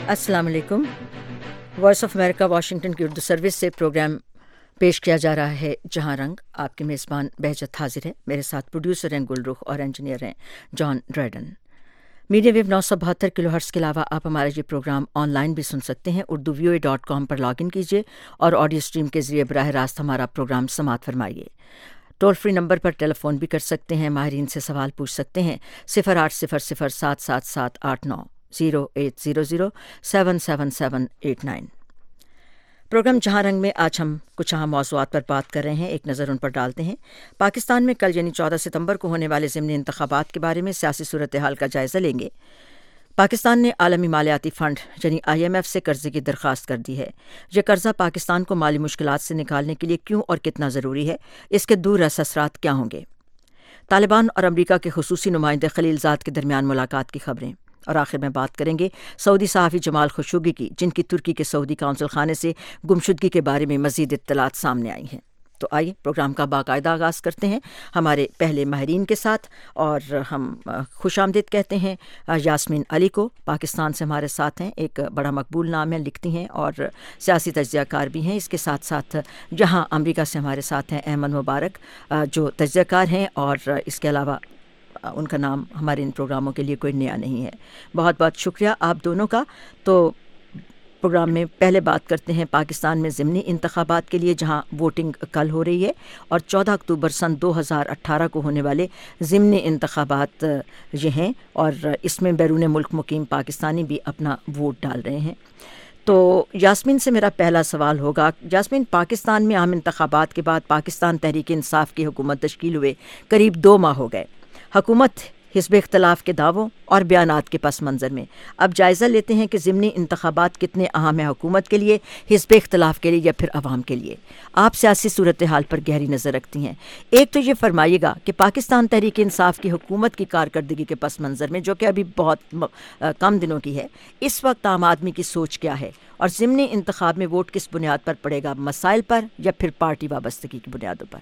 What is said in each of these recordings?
अस्सलाम वालेकुम। Voice of America Washington की उर्दू सर्विस से प्रोग्राम पेश किया जा रहा है जहां रंग। आपके मेज़बान बहजत हाजिर है। मेरे साथ प्रोड्यूसर हैं गुलरुख और इंजीनियर हैं John Dryden. Media wave 972 kilohertz के अलावा आप हमारा ये प्रोग्राम ऑनलाइन भी सुन सकते हैं। urduvoa.com पर लॉगिन कीजिए और ऑडियो स्ट्रीम के ज़रिए बराह रास्त हमारा प्रोग्राम समाअत फरमाइए। टोल फ्री नंबर पर टेलीफोन भी कर सकते हैं, माहिरीन से सवाल पूछ सकते हैं। 0800-777-89 0800-777-89। प्रोग्राम जहां रंग में आज हम कुछ अहम मौज़ूआत पर बात कर रहे हैं, एक नज़र उन पर डालते हैं। पाकिस्तान में कल यानी 14 सितंबर को होने वाले ज़िमनी इंतखाबात के बारे में सियासी सूरत हाल का जायज़ा लेंगे। पाकिस्तान ने आलमी मालियाती फ़ंड यानी IMF से कर्ज़े की दरख्वास्त कर दी है। यह कर्ज़ा पाकिस्तान को माली मुश्किलात से निकालने के लिए क्यों और कितना ज़रूरी है, इसके दूर असरात क्या होंगे। तालिबान और अमरीका के खुसूसी नुमाइंदे खलीलजाद के दरमियान मुलाकात की खबरें, और आखिर में बात करेंगे सऊदी सहाफ़ी जमाल खशोगी की, जिनकी तुर्की के सऊदी काउंसिल खाने से गुमशुदगी के बारे में मज़ीद इत्तलात सामने आई हैं। तो आइए प्रोग्राम का बाकायदा आगाज़ करते हैं हमारे पहले माहिरीन के साथ, और हम खुशामदीद कहते हैं यास्मीन अली को। पाकिस्तान से हमारे साथ हैं, एक बड़ा मकबूल नाम है, लिखती हैं और सियासी तज्ज़ियाकार भी हैं। इसके साथ साथ जहां अमेरिका से हमारे साथ हैं अहमद मुबारक, जो तज्ज़ियाकार हैं, और इसके अलावा उनका नाम हमारे इन प्रोग्रामों के लिए कोई नया नहीं है। बहुत बहुत शुक्रिया आप दोनों का। तो प्रोग्राम में पहले बात करते हैं पाकिस्तान में ज़िमनी इंतखाबात के लिए, जहां वोटिंग कल हो रही है, और 14 अक्टूबर सन 2018 को होने वाले ज़िमनी इंतखाबात ये हैं, और इसमें बैरून मुल्क मुकीम पाकिस्तानी भी अपना वोट डाल रहे हैं। तो यास्मीन से मेरा पहला सवाल होगा। यास्मीन, पाकिस्तान में आम इंतखाबात के बाद पाकिस्तान तहरीक इंसाफ की हुकूमत तश्कील हुए करीब 2 माह हो गए। हुकूमत हिस्ब इख्तलाफ के दावों और बयानात के पस मंज़र में अब जायज़ा लेते हैं कि ज़िमनी इंतखाबात कितने अहम हैं हुकूमत के लिए, हिस्ब इख्तलाफ के लिए या फिर अवाम के लिए। आप सियासी सूरत हाल पर गहरी नज़र रखती हैं। एक तो ये फरमाइएगा कि पाकिस्तान तहरीक इंसाफ की हुकूमत की कारकर्दगी के पस मंज़र में, जो कि अभी बहुत कम दिनों की है, इस वक्त आम आदमी की सोच क्या है, और ज़िमनी इंतखाब में वोट किस बुनियाद पर पड़ेगा, मसाइल पर या फिर पार्टी वाबस्तगी की बुनियादों पर?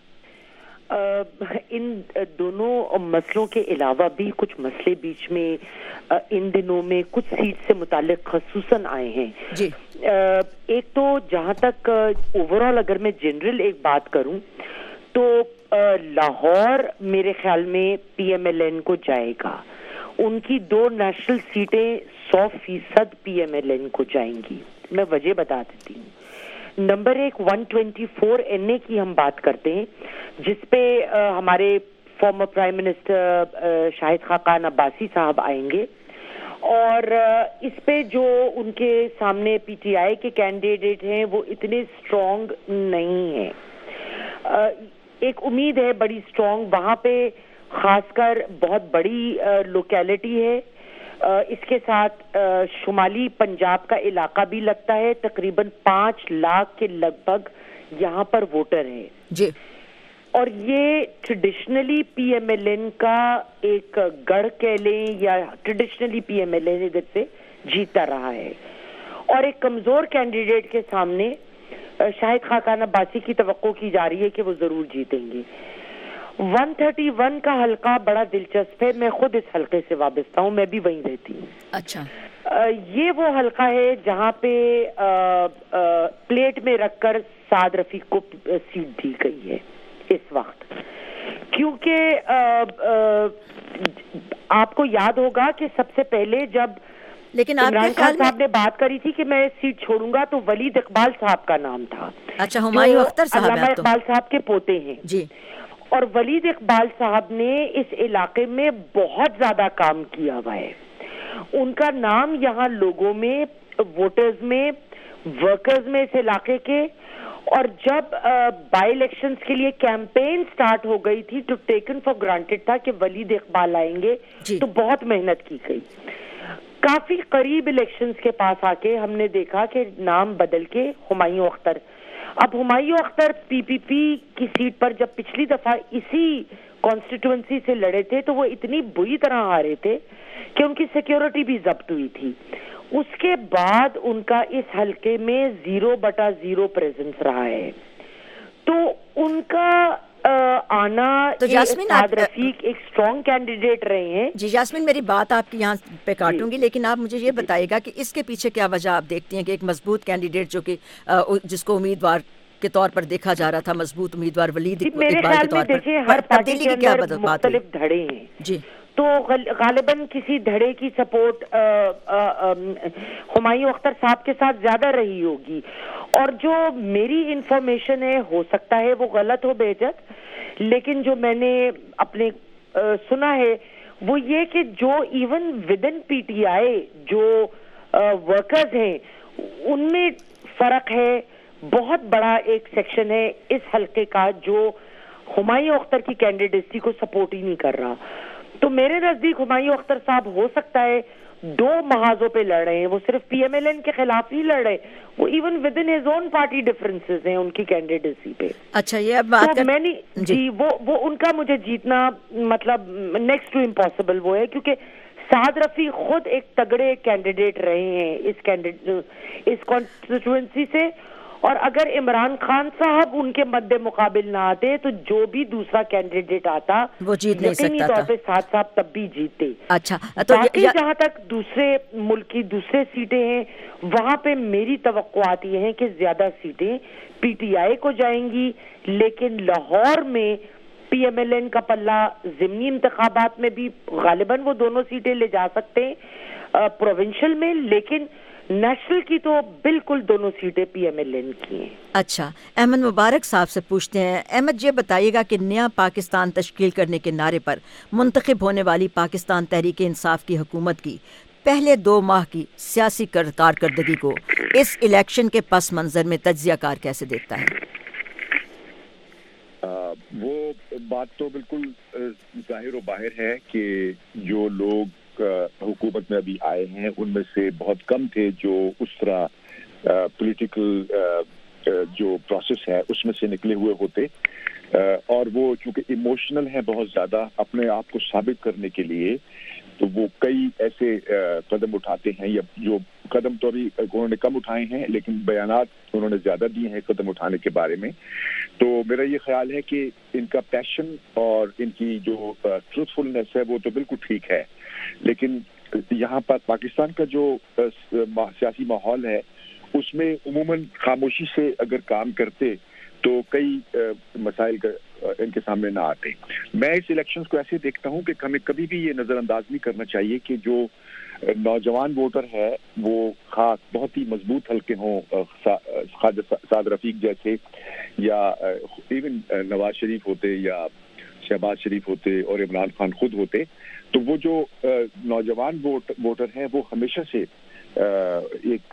इन दोनों मसलों के अलावा भी कुछ मसले बीच में इन दिनों में कुछ सीट से मुतालिक खसूसन आए हैं जी। एक तो जहां तक ओवरऑल अगर मैं जनरल एक बात करूं तो लाहौर मेरे ख्याल में PMLN को जाएगा। उनकी 2 नेशनल सीटें 100% PMLN को जाएंगी। मैं वजह बता देती हूँ। नंबर 1 124 NA की हम बात करते हैं, जिसपे हमारे former prime minister Shahid Khaqan Abbasi साहब आएंगे, और इस पे जो उनके सामने PTI के कैंडिडेट हैं वो इतने स्ट्रॉन्ग नहीं हैं। एक उम्मीद है बड़ी स्ट्रॉन्ग, वहाँ पे खासकर बहुत बड़ी लोकेलिटी है। इसके साथ शुमाली पंजाब का इलाका भी लगता है, तकरीबन 5 लाख के लगभग यहाँ पर वोटर हैं जी। और ये ट्रेडिशनली PMLN का एक गढ़ कह लें, या ट्रेडिशनली PMLN इधर से जीता रहा है, और एक कमजोर कैंडिडेट के सामने शाहिद खाकान अब्बासी की तवक्को की जा रही है कि वो जरूर जीतेंगे। 131 का हल्का बड़ा दिलचस्प है, मैं खुद इस हल्के से वाबस्ता हूँ, मैं भी वहीं रहती हूँ। अच्छा। ये वो हल्का है जहाँ पे प्लेट में रखकर साद रफीक को सीट दी गई है इस वक्त, क्योंकि आपको याद होगा कि सबसे पहले जब लेकिन इमरान खान साहब ने बात करी थी कि मैं सीट छोड़ूंगा तो वलीद इकबाल साहब का नाम था। अच्छा, हुमायूं अख्तर साहब अल्लामा इकबाल साहब के पोते हैं जी। और वलीद इकबाल साहब ने इस इलाके में बहुत ज्यादा काम किया हुआ है। उनका नाम यहाँ लोगों में, वोटर्स में, वर्कर्स में इस इलाके के, और जब बाई इलेक्शंस के लिए कैंपेन स्टार्ट हो गई थी तो टेकन फॉर ग्रांटेड था कि वलीद इकबाल आएंगे, तो बहुत मेहनत की गई। काफी करीब इलेक्शंस के पास आके हमने देखा कि नाम बदल के हुमायूं अख्तर। अब हुमायूं अख्तर PPP की सीट पर जब पिछली दफा इसी कॉन्स्टिट्यूएंसी से लड़े थे तो वो इतनी बुरी तरह हारे थे कि उनकी सिक्योरिटी भी जब्त हुई थी। उसके बाद उनका इस हल्के में 0/0 प्रेजेंस रहा है। तो उनका آنا. تو یاسمین سعد رفیق ایک اسٹرانگ کینڈیڈیٹ رہے ہیں. جی یاسمین، میری بات آپ کی یہاں پہ کاٹوں گی، لیکن آپ مجھے یہ بتائیے گا کہ اس کے پیچھے کیا وجہ آپ دیکھتی ہیں کہ ایک مضبوط کینڈیڈیٹ جو کہ جس کو امیدوار کے طور پر دیکھا جا رہا تھا، مضبوط امیدوار ولید اقبال کے طور پر، ہر پارٹی کے کیا اندر مختلف دھڑے ہیں. جی، تو غالباً کسی دھڑے کی سپورٹ ہمایوں اختر صاحب کے ساتھ زیادہ رہی ہوگی. اور جو میری انفارمیشن ہے، ہو سکتا ہے وہ غلط ہو بے شک، لیکن جو میں نے اپنے سنا ہے وہ یہ کہ جو even with in P T I جو ورکرز ہیں ان میں فرق ہے. بہت بڑا ایک سیکشن ہے اس حلقے کا جو ہمایوں اختر کی کینڈیڈیسی کو سپورٹ ہی نہیں کر رہا. تو میرے نزدیک ہمایوں اختر صاحب ہو سکتا ہے 2 محاذوں پہ لڑ رہے ہیں. وہ صرف پی ایم ایل این کے خلاف ہی لڑ رہے، وہ even with in his own party differences ہیں ان کی کینڈیڈیسی پہ. اچھا، یہ اب بات تو میں نہیں جی وہ ان کا مجھے جیتنا مطلب نیکسٹ ٹو امپاسبل وہ ہے، کیونکہ سعد رفیق خود ایک تگڑے کینڈیڈیٹ رہے ہیں اس کانسٹیٹوئنسی سے. اور اگر عمران خان صاحب ان کے مد مقابل نہ آتے تو جو بھی دوسرا کینڈیڈیٹ آتا وہ جیت نہیں یقینی سکتا طور تھا. پہ ساتھ صاحب تب بھی جیتے. اچھا، تو باقی جہاں تک دوسرے ملک کی دوسرے سیٹیں ہیں وہاں پہ میری توقعات یہ ہیں کہ زیادہ سیٹیں پی ٹی آئی کو جائیں گی، لیکن لاہور میں پی ایم ایل این کا پلہ ضمنی انتخابات میں بھی غالباً وہ دونوں سیٹیں لے جا سکتے ہیں پروونشل میں، لیکن نیشنل کی تو بالکل دونوں سیٹیں پی ایم ایل این کی ہیں. اچھا، احمد مبارک صاحب سے پوچھتے ہیں. احمد یہ بتائیے گا کہ نیا پاکستان تشکیل کرنے کے نعرے پر منتخب ہونے والی پاکستان تحریک انصاف کی حکومت کی پہلے 2 ماہ کی سیاسی کارکردگی کو اس الیکشن کے پس منظر میں تجزیہ کار کیسے دیکھتا ہے؟ وہ بات تو بالکل ظاہر و باہر ہے کہ جو لوگ حکومت میں ابھی آئے ہیں ان میں سے بہت کم تھے جو اس طرح پولیٹیکل جو پروسیس ہے اس میں سے نکلے ہوئے ہوتے، اور وہ چونکہ ایموشنل ہیں بہت زیادہ اپنے آپ کو ثابت کرنے کے لیے، تو وہ کئی ایسے قدم اٹھاتے ہیں، یا جو قدم تو ابھی انہوں نے کم اٹھائے ہیں لیکن بیانات انہوں نے زیادہ دیے ہیں قدم اٹھانے کے بارے میں. تو میرا یہ خیال ہے کہ ان کا پیشن اور ان کی جو ٹروتھفلنس ہے وہ تو بالکل ٹھیک ہے، لیکن یہاں پر پاکستان کا جو سیاسی ماحول ہے اس میں عموماً خاموشی سے اگر کام کرتے تو کئی مسائل ان کے سامنے نہ آتے. میں اس الیکشنز کو ایسے دیکھتا ہوں کہ ہمیں کبھی بھی یہ نظر انداز نہیں کرنا چاہیے کہ جو نوجوان ووٹر ہے وہ خاص بہت ہی مضبوط حلقے ہوں، سعد رفیق جیسے، یا ایون نواز شریف ہوتے یا شہباز شریف ہوتے اور عمران خان خود ہوتے، تو وہ جو نوجوان ووٹر ہیں وہ ہمیشہ سے ایک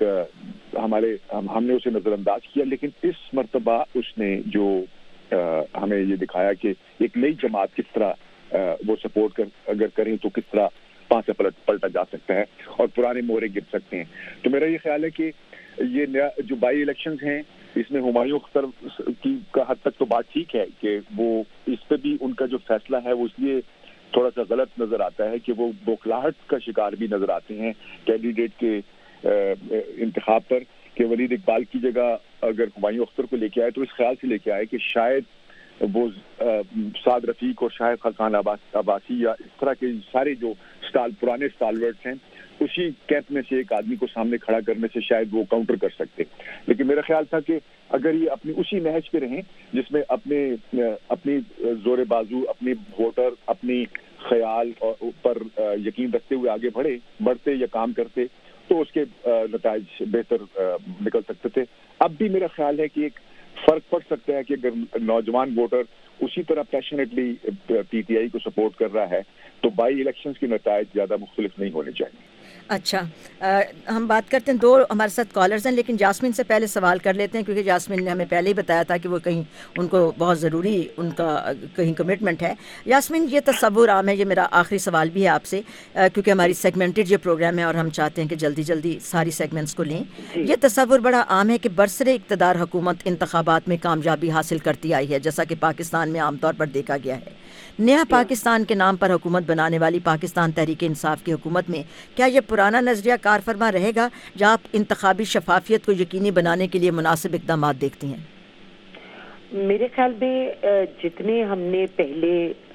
ہم نے اسے نظر انداز کیا، لیکن اس مرتبہ اس نے جو ہمیں یہ دکھایا کہ ایک نئی جماعت کس طرح وہ سپورٹ اگر کریں تو کس طرح پانچ سے پلٹا جا سکتا ہے اور پرانے مورے گر سکتے ہیں. تو میرا یہ خیال ہے کہ یہ نیا جو بائی الیکشنز ہیں اس میں ہمایوں اختر کی کا حد تک تو بات ٹھیک ہے کہ وہ اس پہ بھی ان کا جو فیصلہ ہے وہ اس لیے تھوڑا سا غلط نظر آتا ہے کہ وہ بوکھلاہٹ کا شکار بھی نظر آتے ہیں کینڈیڈیٹ کے انتخاب پر، کہ ولید اقبال کی جگہ اگر ہمایوں اختر کو لے کے آئے تو اس خیال سے لے کے آئے کہ شاید وہ سعد رفیق اور شاہد خاقان عباسی یا اس طرح کے سارے جو پرانے اسٹالورٹس ہیں اسی کیمپ میں سے ایک آدمی کو سامنے کھڑا کرنے سے شاید وہ کاؤنٹر کر سکتے. لیکن میرا خیال تھا کہ اگر یہ اپنی اسی نہج پہ رہیں جس میں اپنی زور بازو، اپنی ووٹر، اپنی خیال پر یقین رکھتے ہوئے آگے بڑھتے یا کام کرتے تو اس کے نتائج بہتر نکل سکتے تھے. اب بھی میرا خیال ہے کہ ایک فرق پڑ سکتا ہے کہ اگر نوجوان ووٹر اسی طرح پیشنیٹلی پی ٹی آئی کو سپورٹ کر رہا ہے تو بائی الیکشنز کے نتائج زیادہ مختلف نہیں ہونے چاہیے. اچھا، ہم بات کرتے ہیں، 2 ہمارے ساتھ کالرز ہیں، لیکن جاسمین سے پہلے سوال کر لیتے ہیں کیونکہ جاسمین نے ہمیں پہلے ہی بتایا تھا کہ وہ کہیں ان کو بہت ضروری ان کا کہیں کمٹمنٹ ہے. جاسمین، یہ تصور عام ہے، یہ میرا آخری سوال بھی ہے آپ سے کیونکہ ہماری سیگمنٹڈ یہ پروگرام ہے اور ہم چاہتے ہیں کہ جلدی جلدی ساری سیگمنٹس کو لیں. یہ تصور بڑا عام ہے کہ برسر اقتدار حکومت انتخابات میں کامیابی حاصل کرتی آئی ہے، جیسا کہ پاکستان میں عام طور پر دیکھا گیا ہے. نیا پاکستان کے نام پر حکومت بنانے والی پاکستان تحریک انصاف کی حکومت میں کیا یہ پرانا نظریہ کار فرما رہے گا جہاں آپ انتخابی شفافیت کو یقینی بنانے کے لیے مناسب اقدامات دیکھتی ہیں؟ میرے خیال میں جتنے ہم نے پہلے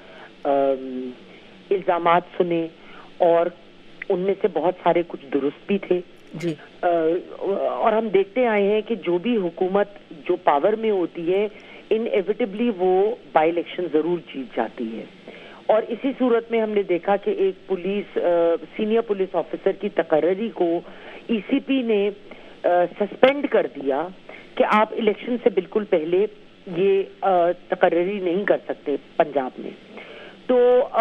الزامات سنے اور ان میں سے بہت سارے کچھ درست بھی تھے جی، اور ہم دیکھتے آئے ہیں کہ جو بھی حکومت جو پاور میں ہوتی ہے انیویٹبلی وہ بائی الیکشن ضرور جیت جاتی ہے. اور اسی صورت میں ہم نے دیکھا کہ ایک سینئر پولیس آفیسر کی تقرری کو ای سی پی نے سسپینڈ کر دیا کہ آپ الیکشن سے بالکل پہلے یہ تقرری نہیں کر سکتے پنجاب میں. تو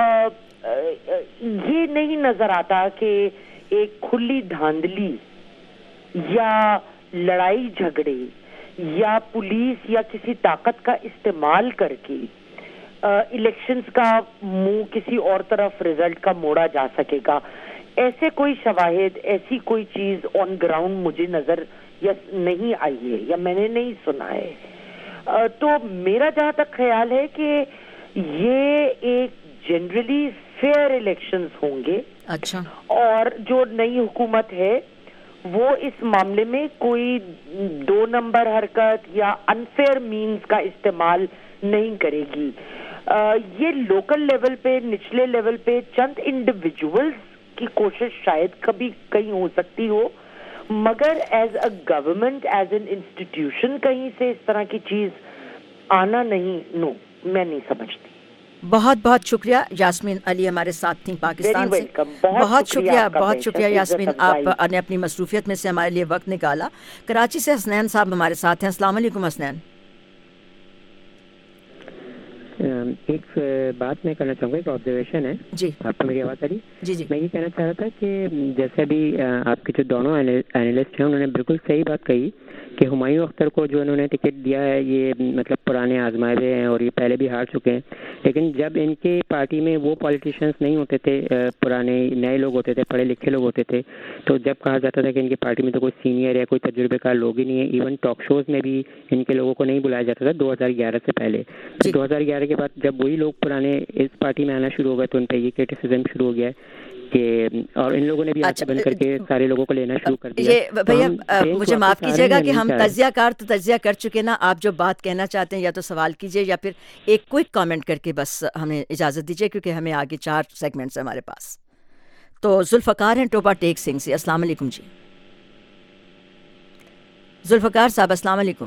یہ نہیں نظر آتا کہ ایک کھلی دھاندلی یا لڑائی جھگڑے یا پولیس یا کسی طاقت کا استعمال کر کے الیکشنز کا منہ کسی اور طرف رزلٹ کا موڑا جا سکے گا. ایسے کوئی شواہد، ایسی کوئی چیز آن گراؤنڈ مجھے نظر یا نہیں آئی ہے یا میں نے نہیں سنا ہے. تو میرا جہاں تک خیال ہے کہ یہ ایک جنرلی فیئر الیکشنز ہوں گے. اچھا. اور جو نئی حکومت ہے وہ اس معاملے میں کوئی 2 نمبر حرکت یا انفیئر مینز کا استعمال نہیں کرے گی. یہ لوکل لیول پہ، نچلے لیول پہ چند انڈیویجولز کی کوشش شاید کبھی کہیں ہو سکتی ہو، مگر as a government, as an institution کہیں سے اس طرح کی چیز آنا نہیں، میں نہیں سمجھتی. بہت بہت شکریہ یاسمین علی ہمارے ساتھ تھیں پاکستان سے. بہت شکریہ یاسمین، آپ نے اپنی مصروفیت میں سے ہمارے لیے وقت نکالا. کراچی سے حسنین صاحب ہمارے ساتھ ہیں. السلام علیکم حسنین. ایک بات میں کرنا چاہوں گا، ایک آبزرویشن ہے. جی، آپ کو میری آواز آ رہی؟ جی. میں یہ کہنا چاہ رہا تھا کہ جیسے ابھی آپ کے جو دونوں اینالسٹ ہیں انہوں نے بالکل صحیح بات کہی کہ ہمایوں اختر کو جو انہوں نے ٹکٹ دیا ہے یہ مطلب پرانے آزمائے ہوئے ہیں اور یہ پہلے بھی ہار چکے ہیں. لیکن جب ان کی پارٹی میں وہ پالیٹیشینس نہیں ہوتے تھے، پرانے نئے لوگ ہوتے تھے، پڑھے لکھے لوگ ہوتے تھے، تو جب کہا جاتا تھا کہ ان کی پارٹی میں تو کوئی سینئر یا کوئی تجربے کار لوگ ہی نہیں ہے، ایون ٹاک شوز میں بھی ان کے لوگوں کو نہیں بلایا جاتا تھا 2011 سے پہلے. 2011 کے بعد جب وہی لوگ پرانے اس پارٹی میں آنا شروع ہو گئے تو ان پہ یہ کرٹیسزم شروع ہو گیا ہے کہ اور ان لوگوں نے بھی آنکھیں بند کر کے سارے لوگوں کو لینا شروع کر دیا. یہ بھیا مجھے معاف کیجیے گا کہ ہم تجزیہ کار تو تجزیہ کر چکے نا. آپ جو بات کہنا چاہتے ہیں یا تو سوال کیجیے یا پھر ایک کوئک کامنٹ کر کے بس ہمیں اجازت دیجیے، کیونکہ ہمیں آگے 4 سیگمنٹس ہیں ہمارے پاس. تو ذوالفقار ہیں ٹوپا ٹیک سنگھ سے. السلام علیکم جی. ذوالفقار صاحب السلام علیکم.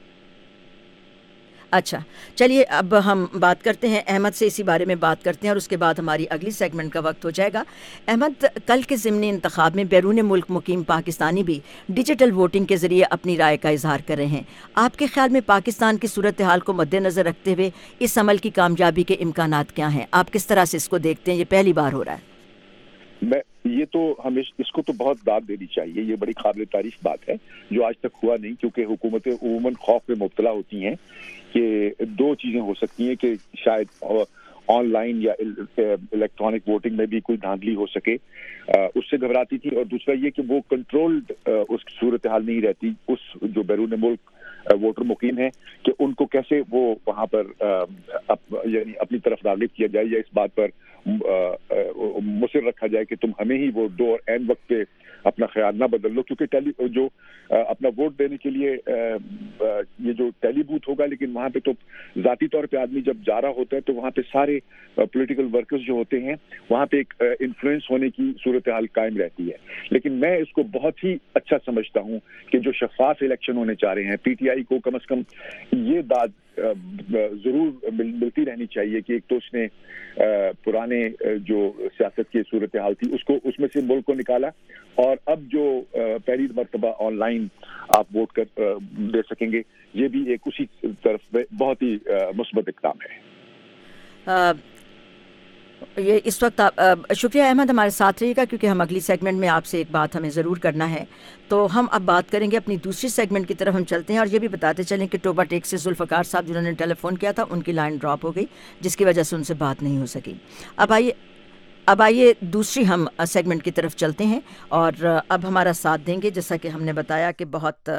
اچھا چلیے اب ہم بات کرتے ہیں احمد سے، اسی بارے میں بات کرتے ہیں اور اس کے بعد ہماری اگلی سیگمنٹ کا وقت ہو جائے گا. احمد، کل کے ضمنی انتخاب میں بیرون ملک مقیم پاکستانی بھی ڈیجیٹل ووٹنگ کے ذریعے اپنی رائے کا اظہار کر رہے ہیں. آپ کے خیال میں پاکستان کی صورتحال کو مد نظر رکھتے ہوئے اس عمل کی کامیابی کے امکانات کیا ہیں؟ آپ کس طرح سے اس کو دیکھتے ہیں؟ یہ پہلی بار ہو رہا ہے. یہ تو ہمیں اس کو تو بہت داد دینی چاہیے. یہ بڑی قابل تعریف بات ہے جو آج تک ہوا نہیں، کیونکہ حکومتیں عموماً خوف میں مبتلا ہوتی ہیں کہ 2 چیزیں ہو سکتی ہیں کہ شاید آن لائن یا الیکٹرانک ووٹنگ میں بھی کوئی دھاندلی ہو سکے، اس سے گھبراتی تھی. اور دوسرا یہ کہ وہ کنٹرولڈ اس کی صورتحال نہیں رہتی. اس جو بیرون ملک ووٹر مقیم ہیں کہ ان کو کیسے وہ وہاں پر یعنی اپنی طرف راغب کیا جائے یا اس بات پر مصر رکھا جائے کہ تم ہمیں ہی ووٹ دو اور عین وقت پہ اپنا خیال نہ بدل لو. کیونکہ جو اپنا ووٹ دینے کے لیے یہ جو ٹیلی بوتھ ہوگا، لیکن وہاں پہ تو ذاتی طور پہ آدمی جب جا رہا ہوتا ہے تو وہاں پہ سارے پولیٹیکل ورکرز جو ہوتے ہیں وہاں پہ ایک انفلوئنس ہونے کی صورتحال قائم رہتی ہے. لیکن میں اس کو بہت ہی اچھا سمجھتا ہوں کہ جو شفاف الیکشن ہونے چاہ رہے ہیں، پی ٹی آئی کو کم از کم یہ داد ضرور ملتی رہنی چاہیے کہ ایک تو اس نے پرانے جو سیاست کی صورتحال تھی اس میں سے ملک کو نکالا، اور اب جو پہلی مرتبہ آن لائن آپ ووٹ کر دے سکیں گے، یہ بھی ایک اسی طرف بہت ہی مثبت اقدام ہے. یہ اس وقت شکریہ احمد ہمارے ساتھ رہیے گا، کیونکہ ہم اگلی سیگمنٹ میں آپ سے ایک بات ہمیں ضرور کرنا ہے. تو ہم اب بات کریں گے اپنی دوسری سیگمنٹ کی طرف ہم چلتے ہیں، اور یہ بھی بتاتے چلیں کہ ٹوبا ٹیک سے ذوالفقار صاحب جنہوں نے ٹیلی فون کیا تھا ان کی لائن ڈراپ ہو گئی، جس کی وجہ سے ان سے بات نہیں ہو سکی. اب آئیے دوسری ہم سیگمنٹ کی طرف چلتے ہیں اور اب ہمارا ساتھ دیں گے، جیسا کہ ہم نے بتایا کہ بہت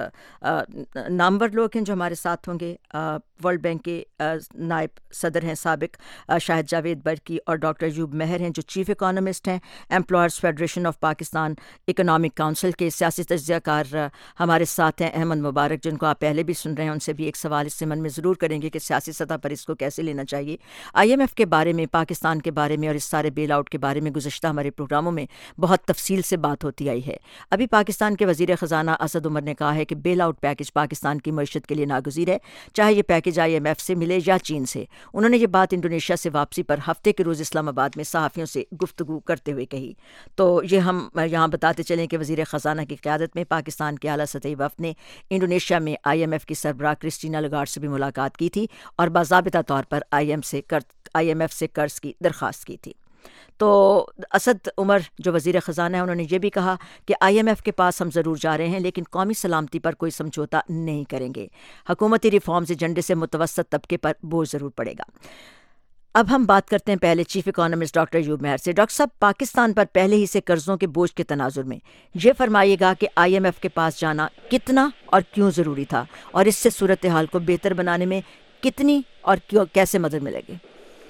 نامور لوگ ہیں جو ہمارے ساتھ ہوں گے. ورلڈ بینک کے نائب صدر ہیں سابق شاہد جاوید برکی، اور ڈاکٹر ایوب مہر ہیں جو چیف اکانومسٹ ہیں employers federation of Pakistan economic council کے. سیاسی تجزیہ کار ہمارے ساتھ ہیں احمد مبارک، جن کو آپ پہلے بھی سن رہے ہیں. ان سے بھی ایک سوال اس سمن میں ضرور کریں گے کہ سیاسی سطح پر اس کو کیسے لینا چاہیے. IMF کے بارے میں، پاکستان کے بارے میں اور اس سارے بیل آؤٹ کے بارے میں گزشتہ ہمارے پروگراموں میں بہت تفصیل سے بات ہوتی آئی ہے. ابھی پاکستان کے وزیر خزانہ اسد عمر نے کہا ہے کہ بیل آؤٹ پیکج پاکستان کی معیشت کے لیے ناگزیر ہے، چاہے یہ پیکج IMF سے ملے یا چین سے. انہوں نے یہ بات انڈونیشیا سے واپسی پر ہفتے کے روز اسلام آباد میں صحافیوں سے گفتگو کرتے ہوئے کہی. تو یہ ہم یہاں بتاتے چلیں کہ وزیر خزانہ کی قیادت میں پاکستان کے اعلیٰ سطحی وفد نے انڈونیشیا میں IMF کی سربراہ کرسٹینا لگارڈ سے بھی ملاقات کی تھی اور باضابطہ طور پر IMF سے قرض کی درخواست کی تھی. تو اسد عمر جو وزیر خزانہ ہیں، انہوں نے یہ بھی کہا کہ IMF کے پاس ہم ضرور جا رہے ہیں لیکن قومی سلامتی پر کوئی سمجھوتا نہیں کریں گے. حکومتی ریفارمز ایجنڈے سے متوسط طبقے پر بوجھ ضرور پڑے گا. اب ہم بات کرتے ہیں پہلے چیف اکانومسٹ ڈاکٹر ایوب مہر سے. ڈاکٹر صاحب، پاکستان پر پہلے ہی سے قرضوں کے بوجھ کے تناظر میں یہ فرمائیے گا کہ IMF کے پاس جانا کتنا اور کیوں ضروری تھا، اور اس سے صورتحال کو بہتر بنانے میں کتنی اور کیسے مدد ملے گی؟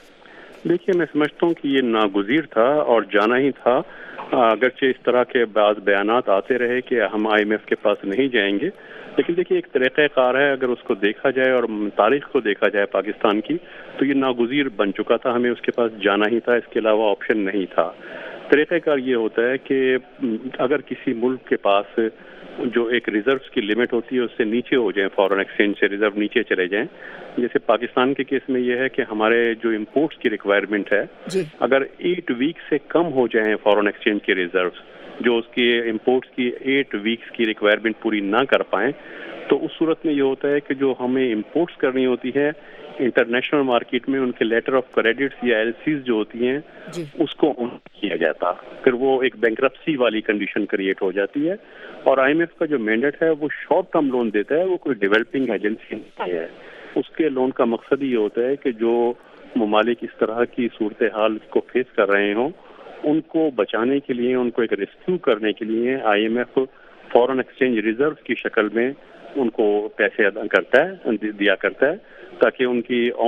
دیکھیے، میں سمجھتا ہوں کہ یہ ناگزیر تھا اور جانا ہی تھا. اگرچہ اس طرح کے بعض بیانات آتے رہے کہ ہم IMF کے پاس نہیں جائیں گے، لیکن دیکھیے ایک طریقہ کار ہے. اگر اس کو دیکھا جائے اور تاریخ کو دیکھا جائے پاکستان کی، تو یہ ناگزیر بن چکا تھا. ہمیں اس کے پاس جانا ہی تھا، اس کے علاوہ آپشن نہیں تھا. طریقہ کار یہ ہوتا ہے کہ اگر کسی ملک کے پاس جو ایک ریزروز کی لمٹ ہوتی ہے اس سے نیچے ہو جائیں، فارن ایکسچینج سے ریزرو نیچے چلے جائیں. جیسے پاکستان کے کیس میں یہ ہے کہ ہمارے جو امپورٹس کی ریکوائرمنٹ ہے، اگر 8 ویک سے کم ہو جائیں فارن ایکسچینج کے ریزروز، جو اس کی امپورٹس کی 8 ویکس کی ریکوائرمنٹ پوری نہ کر پائیں، تو اس صورت میں یہ ہوتا ہے کہ جو ہمیں امپورٹس کرنی ہوتی ہے انٹرنیشنل مارکیٹ میں، ان کے لیٹر آف کریڈٹس یا LCs جو ہوتی ہیں اس کو کیا جاتا. پھر وہ ایک بینکرپسی والی کنڈیشن کریٹ ہو جاتی ہے. اور IMF کا جو مینڈیٹ ہے وہ شارٹ ٹرم لون دیتا ہے، وہ کوئی ڈیولپنگ ایجنسی نہیں ہے. اس کے لون کا مقصد یہ ہوتا ہے کہ جو ممالک اس طرح کی صورتحال کو فیس کر رہے ہوں ان کو بچانے کے لیے، ان کو ایک ریسکیو کرنے کے لیے IMF فارن ایکسچینج ریزرو کی شکل میں ان کو پیسے ادا کرتا ہے، دیا کرتا ہے، تاکہ ان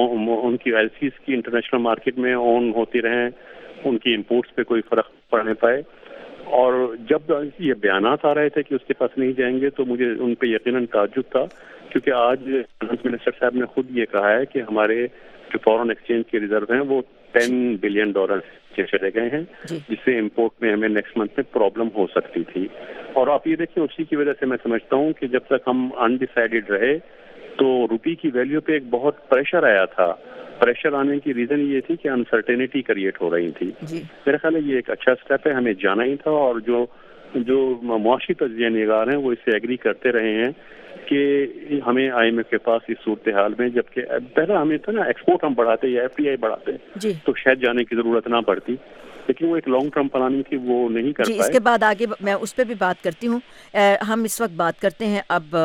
کی LCs کی انٹرنیشنل مارکیٹ میں آن ہوتی رہیں، ان کی امپورٹس پہ کوئی فرق پڑنے پائے. اور جب یہ بیانات آ رہے تھے کہ اس کے پاس نہیں جائیں گے تو مجھے ان پہ یقیناً تعجب تھا، کیونکہ آج فائنانس منسٹر صاحب نے خود یہ کہا ہے کہ ہمارے جو فارن ایکسچینج کے ریزرو ہیں وہ $10 بلین چلے گئے ہیں، جس سے امپورٹ میں ہمیں نیکسٹ منتھ میں پرابلم ہو سکتی تھی. اور آپ یہ دیکھیں، اسی کی وجہ سے میں سمجھتا ہوں کہ جب تک ہم انڈیسائیڈڈ رہے تو روپی کی ویلیو پہ ایک بہت پریشر آیا تھا. پریشر آنے کی ریزن یہ تھی کہ انسرٹینٹی کریٹ ہو رہی تھی. میرے خیال ہے یہ ایک اچھا سٹیپ ہے، ہمیں جانا ہی تھا. اور جو معاشی تجزیہ نگار ہیں وہ اس سے ایگری کرتے رہے ہیں کہ ہمیں IMF کے پاس اس صورتحال میں، جبکہ پہلا ہمیں تھا نا ایکسپورٹ ہم بڑھاتے یا FDI بڑھاتے تو شاید جانے کی ضرورت نہ پڑتی، لیکن وہ ایک لانگ ٹرم پلاننگ کی وہ نہیں کر پائے. اس کے بعد آگے میں اس پہ بھی بات کرتی ہوں. ہم اس وقت بات کرتے ہیں اب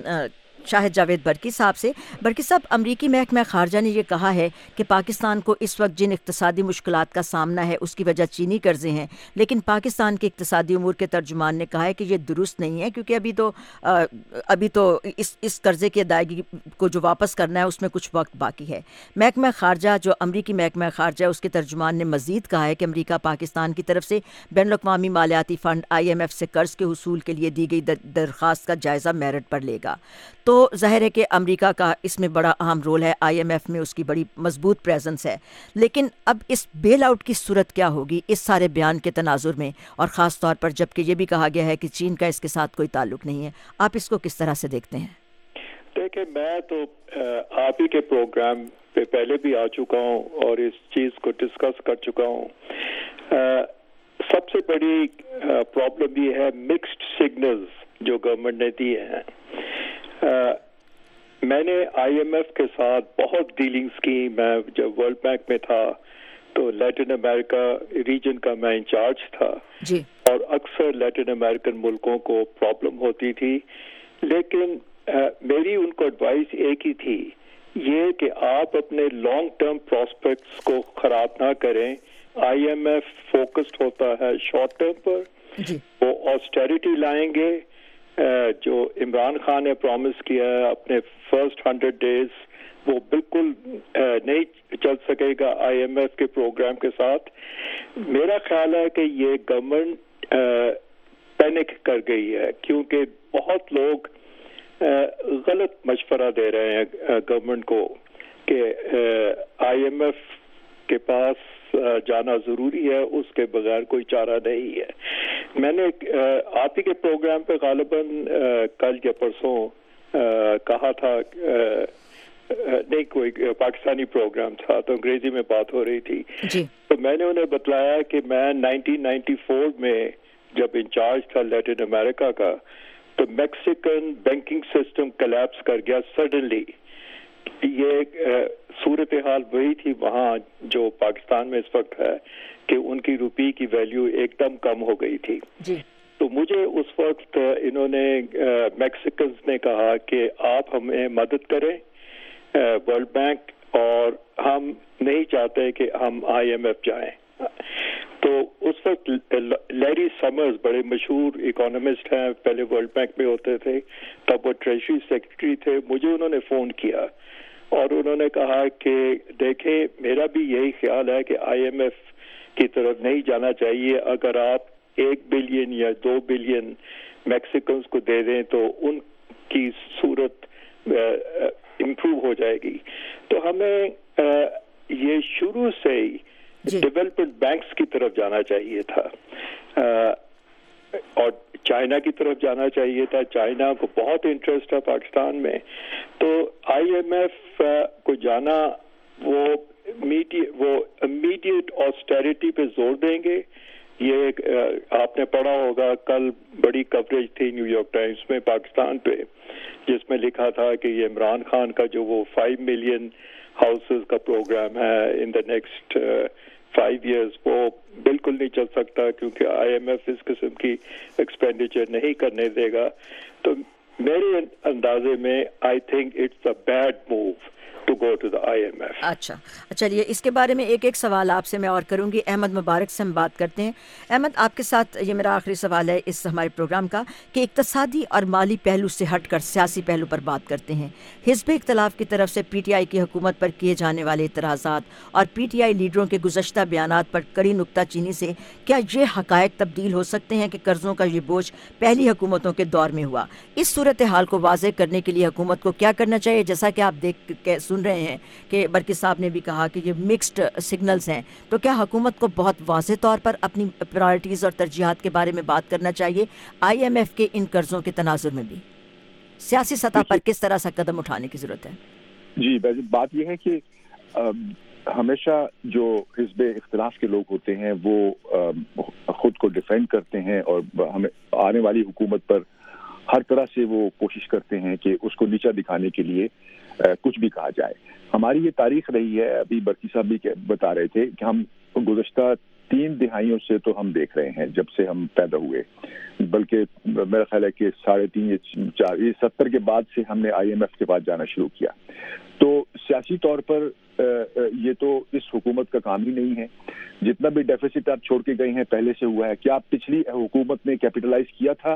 شاہد جاوید برکی صاحب سے. برکی صاحب، امریکی محکمہ خارجہ نے یہ کہا ہے کہ پاکستان کو اس وقت جن اقتصادی مشکلات کا سامنا ہے اس کی وجہ چینی قرضے ہیں، لیکن پاکستان کے اقتصادی امور کے ترجمان نے کہا ہے کہ یہ درست نہیں ہے، کیونکہ ابھی تو اس قرضے کی ادائیگی کو جو واپس کرنا ہے اس میں کچھ وقت باقی ہے. محکمہ خارجہ، جو امریکی محکمہ خارجہ، اس کے ترجمان نے مزید کہا ہے کہ امریکہ پاکستان کی طرف سے بین الاقوامی مالیاتی فنڈ IMF سے قرض کے حصول کے لیے دی گئی درخواست کا جائزہ میرٹ پر لے گا. تو ظاہر ہے کہ امریکہ کا اس میں بڑا اہم رول ہے، IMF میں اس کی بڑی مضبوط پریزنس ہے. لیکن اب اس بیل آؤٹ کی صورت کیا ہوگی اس سارے بیان کے تناظر میں، اور خاص طور پر جب کہ یہ بھی کہا گیا ہے کہ چین کا اس کے ساتھ کوئی تعلق نہیں ہے؟ آپ اس کو کس طرح سے دیکھتے ہیں؟ دیکھیں، میں تو آپ ہی کے پروگرام پہ پہلے بھی آ چکا ہوں اور اس چیز کو ڈسکس کر چکا ہوں. سب سے بڑی پرابلم یہ ہے مکسڈ سگنلز جو گورنمنٹ نے دیے ہیں. میں نے IMF کے ساتھ بہت ڈیلنگز کی. میں جب ورلڈ بینک میں تھا تو لیٹن امریکہ ریجن کا میں انچارج تھا اور اکثر لیٹن امریکن ملکوں کو پرابلم ہوتی تھی، لیکن میری ان کو ایڈوائس ایک ہی تھی، یہ کہ آپ اپنے لانگ ٹرم پراسپیکٹس کو خراب نہ کریں IMF फोकस्ड होता है शॉर्ट टर्म पर, वो ऑस्टेरिटी लाएंगे, जो इमरान खान ने प्रॉमिस किया है अपने फर्स्ट 100 डेज, वो बिल्कुल नहीं चल सकेगा IMF के प्रोग्राम के साथ। मेरा ख्याल है कि ये गवर्नमेंट पैनिक कर गई है, क्योंकि बहुत लोग गलत मशवरा दे रहे हैं गवर्नमेंट को कि IMF के पास जाना जरूरी है, उसके बगैर कोई चारा नहीं है। मैंने आप ही के प्रोग्राम पे गालिबन कल या परसों कहा था, नहीं कोई पाकिस्तानी प्रोग्राम था तो अंग्रेजी में बात हो रही थी जी। तो मैंने उन्हें बतलाया कि मैं 1994 में जब इंचार्ज था लैटिन अमेरिका का, तो मैक्सिकन बैंकिंग सिस्टम कोलैप्स कर गया सडनली। ये सूरत हाल वही थी वहाँ जो पाकिस्तान में इस वक्त है, कि उनकी रुपये की वैल्यू एकदम कम हो गई थी जी। तो मुझे उस वक्त इन्होंने मैक्सिकन्स ने कहा कि आप हमें मदद करें वर्ल्ड बैंक, और हम नहीं चाहते कि हम IMF जाएं। तो उस वक्त लैरी समर्स बड़े मशहूर इकोनॉमिस्ट हैं, पहले वर्ल्ड बैंक में होते थे, तब वो ट्रेजरी सेक्रेटरी थे। मुझे उन्होंने फ़ोन किया और उन्होंने कहा कि देखें, मेरा भी यही ख्याल है कि IMF की तरफ नहीं जाना चाहिए। अगर आप 1 बिलियन या 2 बिलियन मैक्सिकन्स को दे दें तो उनकी सूरत इम्प्रूव हो जाएगी। तो हमें ये शुरू से ही डेवलपमेंट बैंक्स की तरफ जाना चाहिए था और चाइना की तरफ जाना चाहिए था। चाइना को बहुत इंटरेस्ट है पाकिस्तान में, तो IMF को जाना वो इमीडिएट ऑस्टेरिटी पे जोर देंगे। ये आपने पढ़ा होगा, कल बड़ी कवरेज थी न्यूयॉर्क टाइम्स में पाकिस्तान पे, जिसमें लिखा था कि ये इमरान खान का जो वो 5 मिलियन हाउसेस का प्रोग्राम है इन द नेक्स्ट 5 years, वो बिल्कुल नहीं चल सकता क्योंकि IMF इस किस्म की एक्सपेंडिचर नहीं करने देगा। तो मेरे अंदाजे में I think it's a bad move to go to the IMF। अच्छा, चलिए इसके बारे में एक सवाल आपसे मैं और करूंगी। अहमद मुबारक से हम बात करते हैं। अहमद, आपके साथ ये मेरा आखिरी सवाल है इस हमारे प्रोग्राम का कि इक्तिसादी और माली पहलू से हटकर सियासी पहलू पर बात करते हैं। हिज़्ब इख्तिलाफ की तरफ से PTI की हुकूमत पर किए जाने वाले इतराज़ात और PTI लीडरों के गुज़श्ता बयानात पर कड़ी नुक्ताचीनी से क्या ये हक़ाइक़ तब्दील हो सकते हैं कि कर्ज़ों का ये बोझ पहली हुकूमतों के दौर में हुआ? इस सूरत हाल को वाज़ेह करने के लिए हुकूमत को क्या करना चाहिए? जैसा कि आप सुन रहे हैं कि बरकी साहब ने भी कहा कि ये मिक्स्ड सिग्नल्स हैं, तो क्या हुकूमत को बहुत वाज़ेह तौर पर अपनी प्रायोरिटीज़ और तरजीहात के बारे में बात करना चाहिए? IMF के इन कर्ज़ों के तनाजुर में भी सियासी सतह पर किस तरह से कदम उठाने की ज़रूरत है? जी, बात यह है कि हमेशा जो हिज़्ब इख्तिलाफ के लोग होते हैं वो खुद को डिफेंड करते हैं और हमें आने वाली हुकूमत पर हर तरह से वो कोशिश करते हैं कि उसको नीचा दिखाने के लिए कुछ भी कहा जाए। हमारी ये तारीख रही है, अभी बरकी साहब भी बता रहे थे कि हम गुज़श्ता 3 दिहाइयों से तो हम देख रहे हैं जब से हम पैदा हुए, बल्कि मेरा ख्याल है कि 3.5 या 4 ये 70 के बाद से हमने IMF के पास जाना शुरू किया। तो सियासी तौर पर ये तो इस हुकूमत का काम ही नहीं है। जितना भी डेफिसिट आप छोड़ के गए हैं पहले से हुआ है, क्या आप पिछली हुकूमत ने कैपिटलाइज किया था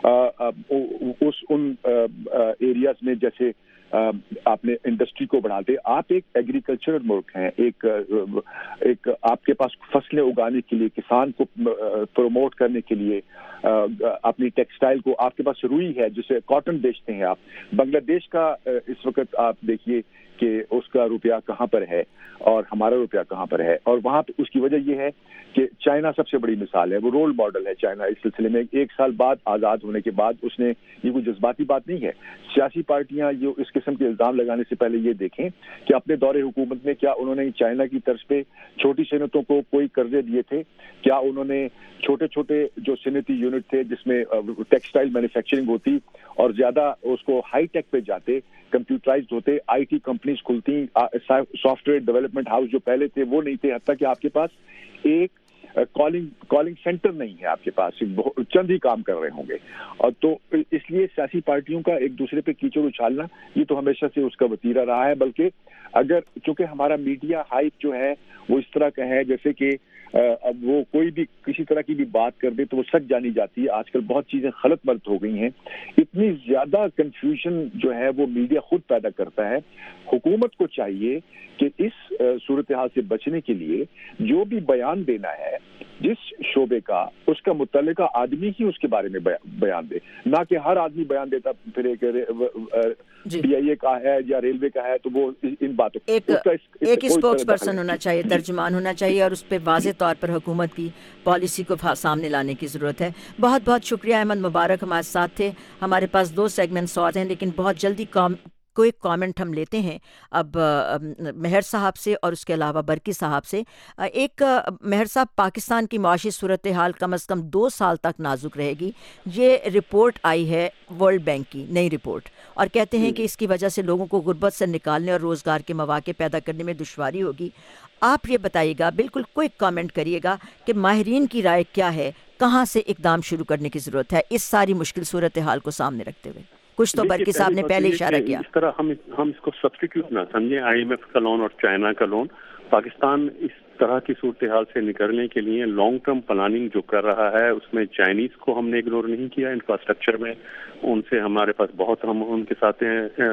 उन एरियाज में, जैसे आपने इंडस्ट्री को बढ़ाते? आप एक एग्रीकल्चरल मुल्क हैं, एक आपके पास फसलें उगाने के लिए, किसान को प्रमोट करने के लिए, अपनी टेक्सटाइल को, आपके पास रुई है जिसे कॉटन बेचते हैं आप। बांग्लादेश का इस वक्त आप देखिए कि उसका रुपया कहाँ पर है और हमारा रुपया कहाँ पर है, और वहाँ पे उसकी वजह यह है कि चाइना सबसे बड़ी मिसाल है, वो रोल मॉडल है चाइना इस सिलसिले में। 1 साल बाद आज़ाद होने के बाद उसने, ये कोई जज्बाती बात नहीं है, सियासी पार्टियां जो इस किस्म के इल्ज़ाम लगाने से पहले ये देखें कि अपने दौरे हुकूमत में क्या उन्होंने चाइना की तर्ज पे छोटी सनतों को कोई कर्जे दिए थे? क्या उन्होंने छोटे छोटे जो सनती यूनिट थे जिसमें टेक्सटाइल मैन्युफैक्चरिंग होती और ज़्यादा उसको हाई टेक पे जाते, कंप्यूटराइज होते, IT कंपनीज खुलती, सॉफ्टवेयर डेवलपमेंट हाउस जो पहले थे वो नहीं थे, हत्ता कि आपके पास एक कॉलिंग सेंटर नहीं है, आपके पास चंद ही काम कर रहे होंगे। और तो इसलिए सियासी पार्टियों का एक दूसरे पे कीचड़ उछालना ये तो हमेशा से उसका वतीरा रहा है। बल्कि अगर चूंकि हमारा मीडिया हाइप जो है वो इस तरह का है जैसे कि اب وہ کوئی بھی کسی طرح کی بھی بات کر دے تو وہ سچ جانی جاتی ہے. آج کل بہت چیزیں غلط ملت ہو گئی ہیں. اتنی زیادہ کنفیوژن جو ہے وہ میڈیا خود پیدا کرتا ہے. حکومت کو چاہیے کہ اس صورتحال سے بچنے کے لیے جو بھی بیان دینا ہے جس شعبے کا, اس کا متعلقہ آدمی ہی اس کے بارے میں بیان دے, نہ کہ ہر آدمی بیان دیتا پھر پی آئی اے کا ہے یا ریلوے کا ہے تو وہ ان باتوں ایک اسپوکس پرسن ہونا چاہیے, ترجمان ہونا چاہیے, اور اس پہ واضح طور پر حکومت کی پالیسی کو سامنے لانے کی ضرورت ہے. بہت بہت شکریہ احمد مبارک, ہمارے ساتھ تھے. ہمارے پاس 2 سیگمنٹس اور ہیں لیکن بہت جلدی کوئی کامنٹ ہم لیتے ہیں اب مہر صاحب سے اور اس کے علاوہ برکی صاحب سے. ایک مہر صاحب, پاکستان کی معاشی صورتحال کم از کم 2 سال تک نازک رہے گی. یہ رپورٹ آئی ہے ورلڈ بینک کی, نئی رپورٹ, اور کہتے ہیں کہ اس کی وجہ سے لوگوں کو غربت سے نکالنے اور روزگار کے مواقع پیدا کرنے میں دشواری ہوگی. آپ یہ بتائیے گا, بالکل کوئک کامنٹ کریے گا کہ ماہرین کی رائے کیا ہے, کہاں سے اقدام شروع کرنے کی ضرورت ہے اس ساری مشکل صورتحال کو سامنے رکھتے ہوئے. کچھ تو برکی صاحب نے پہلے اشارہ کیا. اس طرح ہم اس کو سبسٹیٹیوٹ نہ سمجھیں, آئی ایم ایف کا لون اور چائنا کا لون. پاکستان اس طرح کی صورتحال سے نکلنے کے لیے لانگ ٹرم پلاننگ جو کر رہا ہے, اس میں چائنیز کو ہم نے اگنور نہیں کیا. انفراسٹرکچر میں ان سے ہمارے پاس بہت, ہم ان کے ساتھ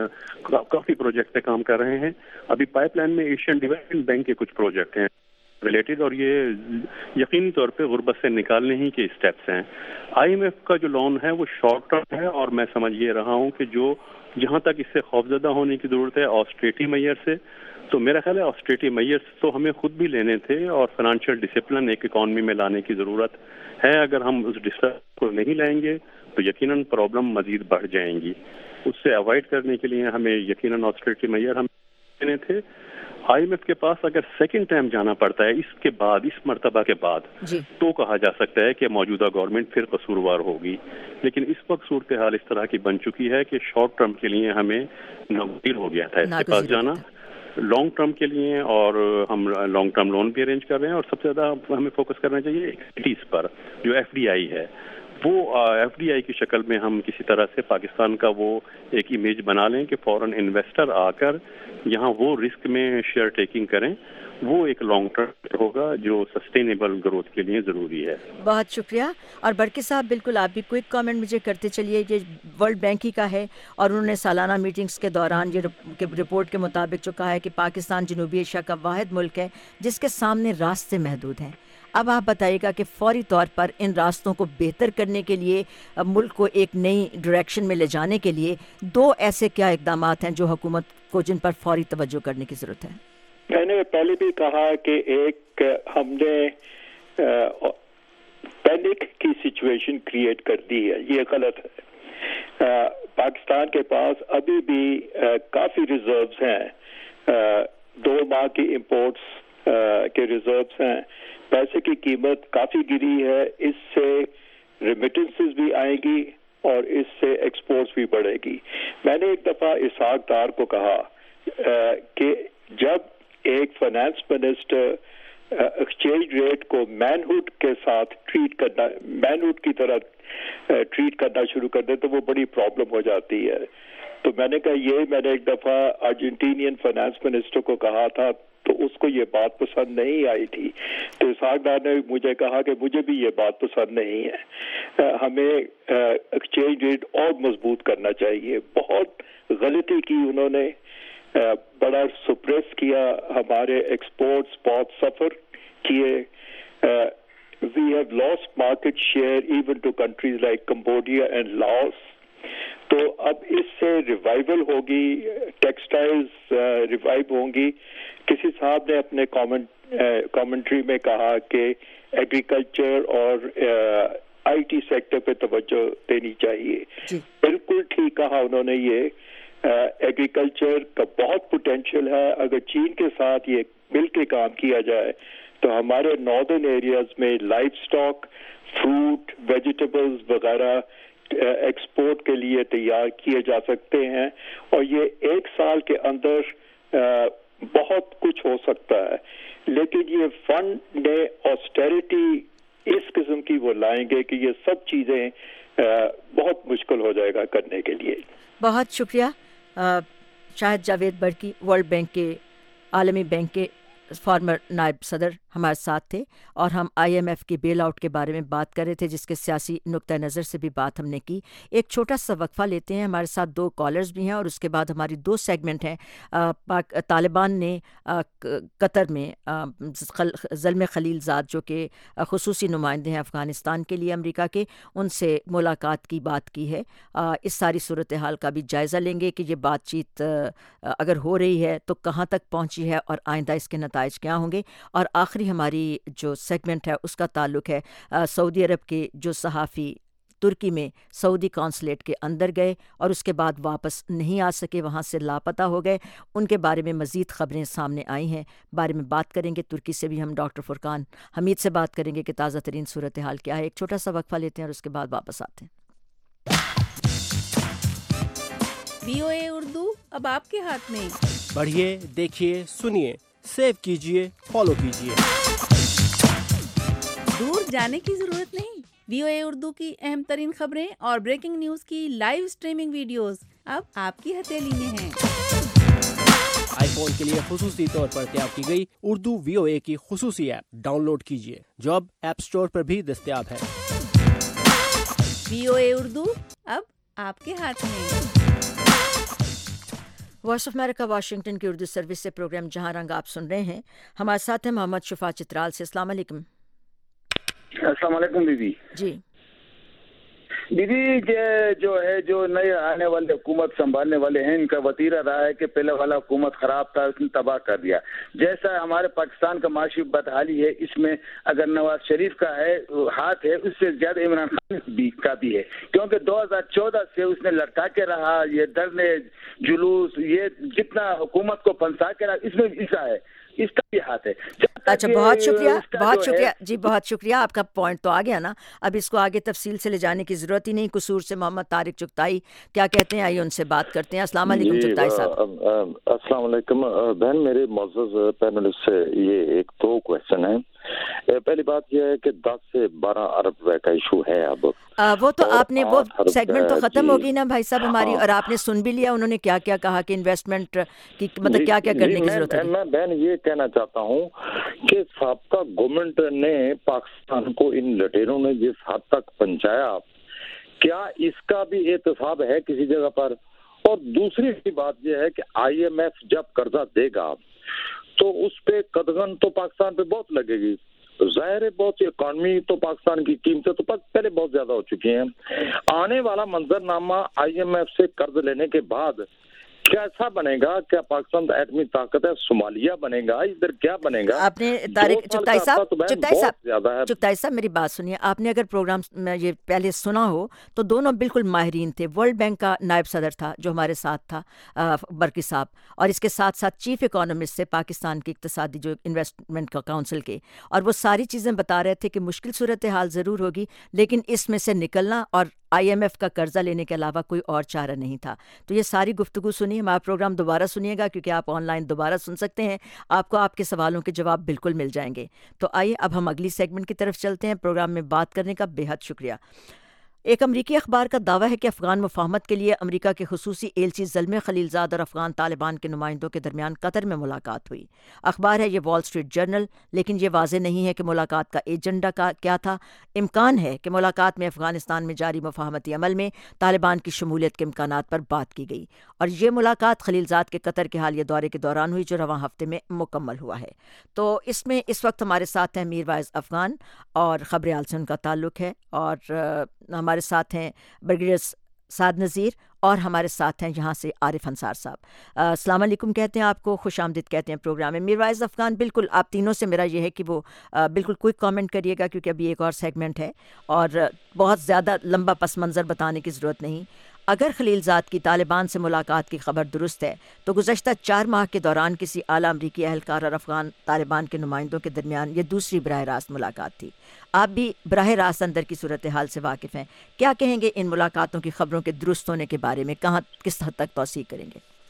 کافی پروجیکٹ پہ کام کر رہے ہیں. ابھی پائپ لائن میں ایشین ڈیولپمنٹ بینک کے کچھ پروجیکٹ ہیں ریلیٹڈ, اور یہ یقینی طور پہ غربت سے نکالنے ہی کے اسٹیپس ہیں. آئی ایم ایف کا جو لون ہے وہ شارٹ ٹرم ہے, اور میں سمجھ یہ رہا ہوں کہ جہاں تک اس سے خوفزدہ ہونے کی ضرورت ہے آسٹریٹی میئر سے, تو میرا خیال ہے آسٹریٹی میئر تو ہمیں خود بھی لینے تھے, اور فائنینشیل ڈسپلن ایک اکانومی میں لانے کی ضرورت ہے. اگر ہم اس ڈسپلن کو نہیں لائیں گے تو یقیناً پرابلم مزید بڑھ جائیں گی. اس سے اوائڈ کرنے کے لیے ہمیں یقیناً آسٹریٹی میئر ہم لینے تھے. آئی ایم ایف کے پاس اگر سیکنڈ ٹائم جانا پڑتا ہے اس کے بعد, اس مرتبہ کے بعد, تو کہا جا سکتا ہے کہ موجودہ گورنمنٹ پھر قصوروار ہوگی. لیکن اس وقت صورتحال اس طرح کی بن چکی ہے کہ شارٹ ٹرم کے لیے ہمیں ناگزیر ہو گیا تھا اس کے پاس جانا. لانگ ٹرم کے لیے اور ہم لانگ ٹرم لون بھی ارینج کر رہے ہیں, اور سب سے زیادہ ہمیں فوکس کرنا چاہیے ایکٹیویٹیز پر. جو ایف ڈی آئی ہے وہ ایف ڈی آئی کی شکل میں ہم کسی طرح سے پاکستان کا وہ ایک امیج بنا لیں کہ فورن انویسٹر آ کر یہاں وہ رسک میں شیئر ٹیکنگ کریں. وہ ایک لانگ ٹرم ہوگا جو سسٹینیبل گروتھ کے لیے ضروری ہے. بہت شکریہ. اور برکی صاحب بالکل آپ بھی کوئک کامنٹ مجھے کرتے چلیے. یہ ورلڈ بینک ہی کا ہے, اور انہوں نے سالانہ میٹنگز کے دوران یہ رپورٹ کے مطابق جو کہا ہے کہ پاکستان جنوبی ایشیا کا واحد ملک ہے جس کے سامنے راستے محدود ہیں. اب آپ بتائیے گا کہ فوری طور پر ان راستوں کو بہتر کرنے کے لیے, ملک کو ایک نئی ڈائریکشن میں لے جانے کے لیے 2 ایسے کیا اقدامات ہیں جو حکومت کو جن پر فوری توجہ کرنے کی ضرورت ہے؟ میں نے پہلے بھی کہا کہ ایک ہم نے پینک کی سچویشن کریٹ کر دی ہے, یہ غلط ہے. پاکستان کے پاس ابھی بھی کافی ریزروز ہیں, 2 ماہ کی امپورٹس کے ریزروز ہیں. پیسے کی قیمت کافی گری ہے, اس سے ریمیٹنسز بھی آئیں گی اور اس سے ایکسپورٹس بھی بڑھے گی. میں نے ایک دفعہ اسحاق ڈار کو کہا کہ جب ایک فائنانس منسٹر ایکسچینج ریٹ کو مینہوڈ کے ساتھ مینہوڈ کی طرح ٹریٹ کرنا شروع کر دے تو وہ بڑی پرابلم ہو جاتی ہے. تو میں نے کہا میں نے ایک دفعہ ارجنٹینین فائنانس منسٹر کو کہا تھا تو اس کو یہ بات پسند نہیں آئی تھی. تو اسحاق ڈار نے مجھے کہا کہ مجھے بھی یہ بات پسند نہیں ہے, ہمیں ایکسچینج ریٹ اور مضبوط کرنا چاہیے. بہت غلطی کی انہوں نے, بڑا سپریس کیا, ہمارے ایکسپورٹس بہت سفر کیے. We have lost market share even to countries like Cambodia and Laos. تو اب اس سے ریوائول ہوگی, ٹیکسٹائلز ریوائو ہوں گی. کسی صاحب نے اپنے کامنٹری میں کہا کہ ایگریکلچر اور آئی ٹی سیکٹر پہ توجہ دینی چاہیے. بالکل ٹھیک کہا انہوں نے. یہ ایگریکلچر کا بہت پوٹینشیل ہے. اگر چین کے ساتھ یہ مل کے کام کیا جائے تو ہمارے ناردرن ایریاز میں لائف سٹاک, فروٹ, ویجیٹیبلز وغیرہ ایکسپورٹ کے لیے تیار کیے جا سکتے ہیں, اور یہ 1 سال کے اندر بہت کچھ ہو سکتا ہے. لیکن یہ فنڈ نے آسٹیریٹی اس قسم کی وہ لائیں گے کہ یہ سب چیزیں بہت مشکل ہو جائے گا کرنے کے لیے. بہت شکریہ. شاہد جاوید برکی, ورلڈ بینک کے, عالمی بینک کے فارمر نائب صدر, ہمارے ساتھ تھے اور ہم IMF کے بیل آؤٹ کے بارے میں بات کر رہے تھے، جس کے سیاسی نقطہ نظر سے بھی بات ہم نے کی. ایک چھوٹا سا وقفہ لیتے ہیں. ہمارے ساتھ 2 کالرز بھی ہیں اور اس کے بعد ہماری 2 سیگمنٹ ہیں. طالبان نے قطر میں زلمے خلیل زاد جو کہ خصوصی نمائندے ہیں افغانستان کے لیے امریکہ کے، ان سے ملاقات کی بات کی ہے. اس ساری صورتحال کا بھی جائزہ لیں گے کہ یہ بات چیت اگر ہو رہی ہے تو کہاں تک پہنچی ہے اور آئندہ اس کے نتائج کیا ہوں گے. اور آخری ہماری جو سیگمنٹ ہے اس کا تعلق ہے سعودی عرب کے جو صحافی ترکی میں سعودی کونسلیٹ کے اندر گئے اور اس کے بعد واپس نہیں آ سکے، وہاں سے لاپتہ ہو گئے. ان کے بارے میں مزید خبریں سامنے آئی ہیں، بارے میں بات کریں گے. ترکی سے بھی ہم ڈاکٹر فرقان حمید سے بات کریں گے کہ تازہ ترین صورتحال کیا ہے. ایک چھوٹا سا وقفہ لیتے ہیں اور اس کے بعد واپس آتے ہیں. VOA اردو اب آپ کے ہاتھ میں. پڑھیے، دیکھیے، سنیے، سیو کیجیے، فالو کیجیے. دور جانے کی ضرورت نہیں. VOA اردو کی اہم ترین خبریں اور بریکنگ نیوز کی لائیو سٹریمنگ ویڈیوز اب آپ کی ہتھیلی میں ہیں. آئی فون کے لیے خصوصی طور پر تیار کی گئی اردو VOA کی خصوصی ایپ ڈاؤن لوڈ کیجیے، جو اب ایپ سٹور پر بھی دستیاب ہے. VOA اردو اب آپ کے ہاتھ میں. وائس آف امریکہ واشنگٹن کی اردو سروس سے پروگرام جہاں رنگ آپ سن رہے ہیں. ہمارے ساتھ ہیں محمد شفا چترال سے. السلام علیکم. السلام علیکم دیدی. جی دیدی، جو نئے آنے والے حکومت سنبھالنے والے ہیں، ان کا وتیرہ رہا ہے کہ پہلے والا حکومت خراب تھا، اس نے تباہ کر دیا. جیسا ہمارے پاکستان کا معاشی بدحالی ہے، اس میں اگر نواز شریف کا ہے ہاتھ ہے، اس سے زیادہ عمران خان کا بھی ہے، کیونکہ 2014 سے اس نے لٹکا کے رہا. یہ دھرنے، جلوس، یہ جتنا حکومت کو پھنسا کے رہا، اس میں حصہ ہے، اس کا بھی ہاتھ ہے. اچھا، بہت شکریہ، بہت شکریہ جی، بہت شکریہ. آپ کا پوائنٹ تو آ گیا نا. اب اس کو آگے تفصیل سے لے جانے کی ضرورت ہی نہیں. قصور سے محمد طارق چغتائی کیا کہتے ہیں، آئیے ان سے بات کرتے ہیں. السلام علیکم چغتائی صاحب. السلام علیکم بہن. میرے معزز پینلسٹ سے یہ ایک 2 کویشچن ہیں. پہلی بات یہ ہے کہ 10 سے 12 ارب روپے کا ایشو ہے. اب وہ تو آپ نے وہ سیگمنٹ تو ختم ہوگی نا بھائی صاحب ہماری، اور آپ نے سن بھی لیا انہوں نے کیا کیا کہا کہ انویسٹمنٹ کی مطلب کیا کیا کرنے کی ضرورت ہے. میں بہن یہ کہنا چاہتا ہوں کہ سابقہ گورنمنٹ نے پاکستان کو ان لٹیروں نے جس حد تک پہنچایا، کیا اس کا بھی احتساب ہے کسی جگہ پر؟ اور دوسری بات یہ ہے کہ IMF جب قرضہ دے گا تو اس پہ قدغن تو پاکستان پہ بہت لگے گی. ظاہر ہے بہت سی اکانومی تو پاکستان کی قیمتیں تو پہلے بہت زیادہ ہو چکی ہیں. آنے والا منظرنامہ IMF سے قرض لینے کے بعد کیسا بنے گا؟ کیا پاکستان ایٹمی طاقت ہے؟ صومالیہ بنے گا؟ ادھر کیا بنے گا؟ آپ نے طارق چغتائی صاحب میری بات سنیے. آپ نے اگر پروگرام میں یہ پہلے سنا ہو تو دونوں بالکل ماہرین تھے. ورلڈ بینک کا نائب صدر تھا جو ہمارے ساتھ تھا برکی صاحب، اور اس کے ساتھ ساتھ چیف اکانومسٹ سے پاکستان کی اقتصادی جو انویسٹمنٹ کا کونسل کے، اور وہ ساری چیزیں بتا رہے تھے کہ مشکل صورتحال ضرور ہوگی لیکن اس میں سے نکلنا اور IMF کا قرضہ لینے کے علاوہ کوئی اور چارہ نہیں تھا. تو یہ ساری گفتگو سنیے. ہمارا پروگرام دوبارہ سنیے گا کیونکہ آپ آن لائن دوبارہ سن سکتے ہیں. آپ کو آپ کے سوالوں کے جواب بالکل مل جائیں گے. تو آئیے اب ہم اگلی سیگمنٹ کی طرف چلتے ہیں. پروگرام میں بات کرنے کا بے حد شکریہ. ایک امریکی اخبار کا دعویٰ ہے کہ افغان مفاہمت کے لیے امریکہ کے خصوصی ایلچی زلمے خلیل زاد اور افغان طالبان کے نمائندوں کے درمیان قطر میں ملاقات ہوئی. اخبار ہے یہ وال اسٹریٹ جرنل، لیکن یہ واضح نہیں ہے کہ ملاقات کا ایجنڈا کیا تھا. امکان ہے کہ ملاقات میں افغانستان میں جاری مفاہمتی عمل میں طالبان کی شمولیت کے امکانات پر بات کی گئی، اور یہ ملاقات خلیل زاد کے قطر کے حالیہ دورے کے دوران ہوئی جو رواں ہفتے میں مکمل ہوا ہے. تو اس میں اس وقت ہمارے ساتھ ہیں میر وائز افغان اور خبریال سے ان کا تعلق ہے، اور ہمارے ساتھ ہیں برگیڈیئر سعد نذیر، اور ہمارے ساتھ ہیں یہاں سے عارف انصار صاحب. السلام علیکم کہتے ہیں آپ کو، خوش آمدید کہتے ہیں پروگرام میں. میر وائز افغان، بالکل آپ تینوں سے میرا یہ ہے کہ وہ بالکل کوئک کامنٹ کریے گا کیونکہ ابھی ایک اور سیگمنٹ ہے اور بہت زیادہ لمبا پس منظر بتانے کی ضرورت نہیں. اگر خلیل زاد کی طالبان سے ملاقات کی خبر درست ہے تو گزشتہ 4 ماہ کے دوران کسی اعلیٰ امریکی اہلکار اور افغان طالبان کے نمائندوں کے درمیان یہ دوسری براہ راست ملاقات تھی. آپ بھی براہ راست اندر کی صورتحال سے واقف ہیں، کیا کہیں گے ان ملاقاتوں کی خبروں کے درست ہونے کے بارے میں؟ کس حد تک توثیق کریں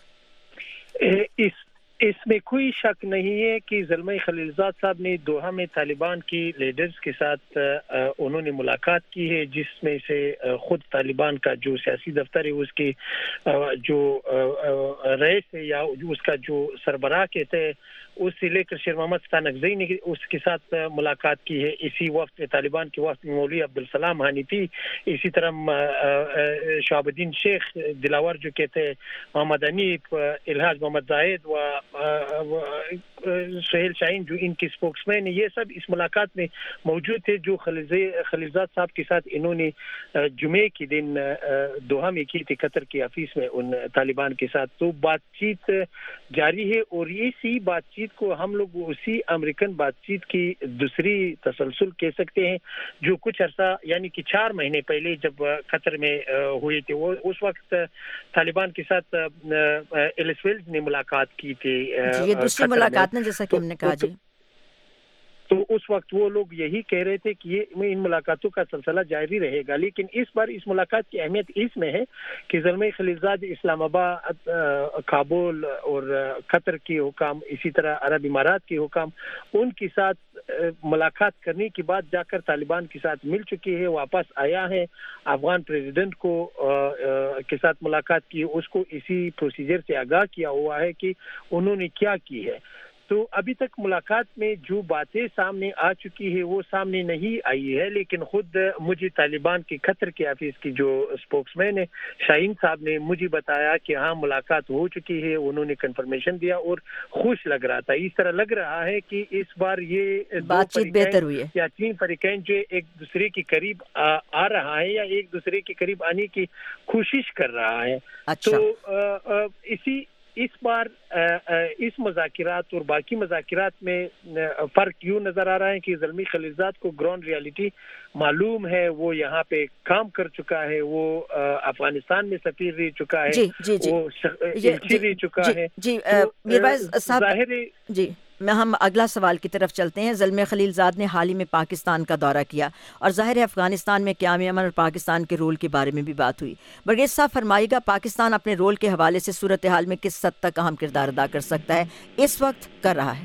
گے؟ اس میں کوئی شک نہیں ہے کہ زلمے خلیل زاد صاحب نے دوحہ میں طالبان کی لیڈرز کے ساتھ انہوں نے ملاقات کی ہے، جس میں سے خود طالبان کا جو سیاسی دفتر ہے اس کے جو رئیس ہے یا اس کا جو سربراہ کہتے ہیں اس سے لے کر شیر محمد ستانکزئی نے اس کے ساتھ ملاقات کی ہے. اسی وفد طالبان کے وفد مولوی عبدالسلام حنیفی, اسی طرح شہاب الدین شیخ دلاور جو کہتے ہیں, محمد حنیف, الحاج محمد زاہد و سہیل شاہین جو ان کے اسپوکس مین ہیں, یہ سب اس ملاقات میں موجود تھے جو خلیلزاد صاحب کے ساتھ انہوں نے جمعے کے دن دوحہ میں کی تھی, قطر کے آفس میں ان طالبان کے ساتھ. تو بات چیت جاری ہے اور اسی بات چیت کو ہم لوگ اسی امریکن بات چیت کی دوسری تسلسل کہہ سکتے ہیں جو کچھ عرصہ یعنی کہ 4 مہینے پہلے جب قطر میں ہوئی تھی. وہ اس وقت طالبان کے ساتھ ایلس ویلز نے ملاقات کی تھی. یہ دوسری ملاقات نے جیسا کہ ہم نے کہا جی, تو اس وقت وہ لوگ یہی کہہ رہے تھے کہ یہ ان ملاقاتوں کا سلسلہ جاری رہے گا. لیکن اس بار اس ملاقات کی اہمیت اس میں ہے کہ زلمے خلیلزاد اسلام آباد, کابل اور قطر کے حکام, اسی طرح عرب امارات کے حکام, ان کے ساتھ ملاقات کرنے کے بعد جا کر طالبان کے ساتھ مل چکے ہیں, واپس آیا ہے, افغان پریزیڈنٹ کو کے ساتھ ملاقات کی, اس کو اسی پروسیجر سے آگاہ کیا ہوا ہے کہ انہوں نے کیا کی ہے. تو ابھی تک ملاقات میں جو باتیں سامنے آ چکی ہے وہ سامنے نہیں آئی ہے, لیکن خود مجھے طالبان کے قطر کے آفس کی جو اسپوکس مین ہے شاہین صاحب نے مجھے بتایا کہ ہاں ملاقات ہو چکی ہے, انہوں نے کنفرمیشن دیا اور خوش لگ رہا تھا. اس طرح لگ رہا ہے کہ اس بار یہ بات چیت بہتر ہوئی ہے یا 3 فریقین جو ایک دوسرے کے قریب آ رہا ہے یا ایک دوسرے کے قریب آنے کی کوشش کر رہا ہے. تو اس بار اس مذاکرات اور باقی مذاکرات میں فرق یوں نظر آ رہا ہے کہ زلمی خلیلزاد کو گراؤنڈ ریالٹی معلوم ہے, وہ یہاں پہ کام کر چکا ہے, وہ افغانستان میں سفیر رہ چکا ہے, وہ رہ چکا ہے. جی میں ہم اگلا سوال کی طرف چلتے ہیں. زلمے خلیلزاد نے حال ہی میں پاکستان کا دورہ کیا اور ظاہر ہے افغانستان میں قیام امن اور پاکستان کے رول کے بارے میں بھی بات ہوئی. برگیز صاحب فرمائے گا, پاکستان اپنے رول کے حوالے سے صورتحال میں کس حد تک اہم کردار ادا کر سکتا ہے, اس وقت کر رہا ہے؟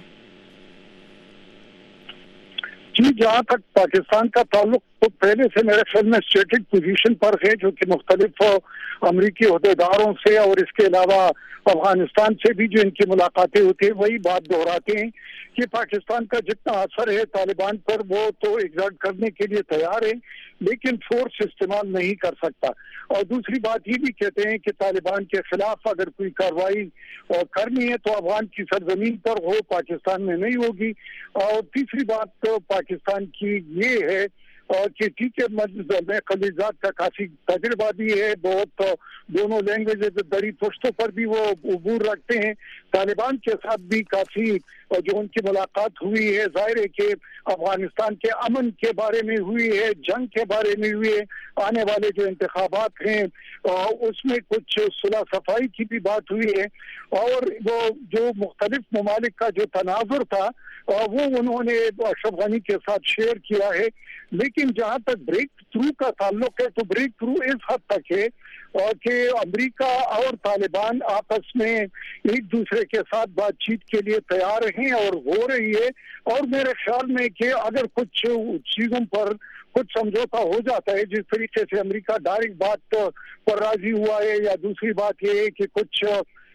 جی, جہاں تک پاکستان کا تعلق تو پہلے سے میرے خیال میں اسٹریٹجک پوزیشن پر ہے, جو کہ مختلف امریکی عہدیداروں سے اور اس کے علاوہ افغانستان سے بھی جو ان کی ملاقاتیں ہوتی ہیں وہی بات دہراتے ہیں کہ پاکستان کا جتنا اثر ہے طالبان پر وہ تو ایگزرٹ کرنے کے لیے تیار ہے, لیکن فورس استعمال نہیں کر سکتا. اور دوسری بات یہ بھی کہتے ہیں کہ طالبان کے خلاف اگر کوئی کارروائی کرنی ہے تو افغان کی سرزمین پر ہو, پاکستان میں نہیں ہوگی. اور تیسری بات تو پاکستان کی یہ ہے کہ ٹھیک ہے میں خلیلزاد کا کافی تجربہ بھی ہے, بہت دونوں لینگویج بڑی پشتوں پر بھی وہ عبور رکھتے ہیں. طالبان کے ساتھ بھی کافی جو ان کی ملاقات ہوئی ہے, ظاہر ہے کہ افغانستان کے امن کے بارے میں ہوئی ہے, جنگ کے بارے میں ہوئی ہے, آنے والے جو انتخابات ہیں اس میں کچھ صلح صفائی کی بھی بات ہوئی ہے, اور وہ جو مختلف ممالک کا جو تناظر تھا وہ انہوں نے اشرف غنی کے ساتھ شیئر کیا ہے. لیکن جہاں تک بریک تھرو کا تعلق ہے تو بریک تھرو اس حد تک ہے کہ امریکہ اور طالبان آپس میں ایک دوسرے کے ساتھ بات چیت کے لیے تیار ہیں اور ہو رہی ہے. اور میرے خیال میں کہ اگر کچھ چیزوں پر کچھ سمجھوتا ہو جاتا ہے, جس طریقے سے امریکہ ڈائریکٹ بات پر راضی ہوا ہے, یا دوسری بات یہ ہے کہ کچھ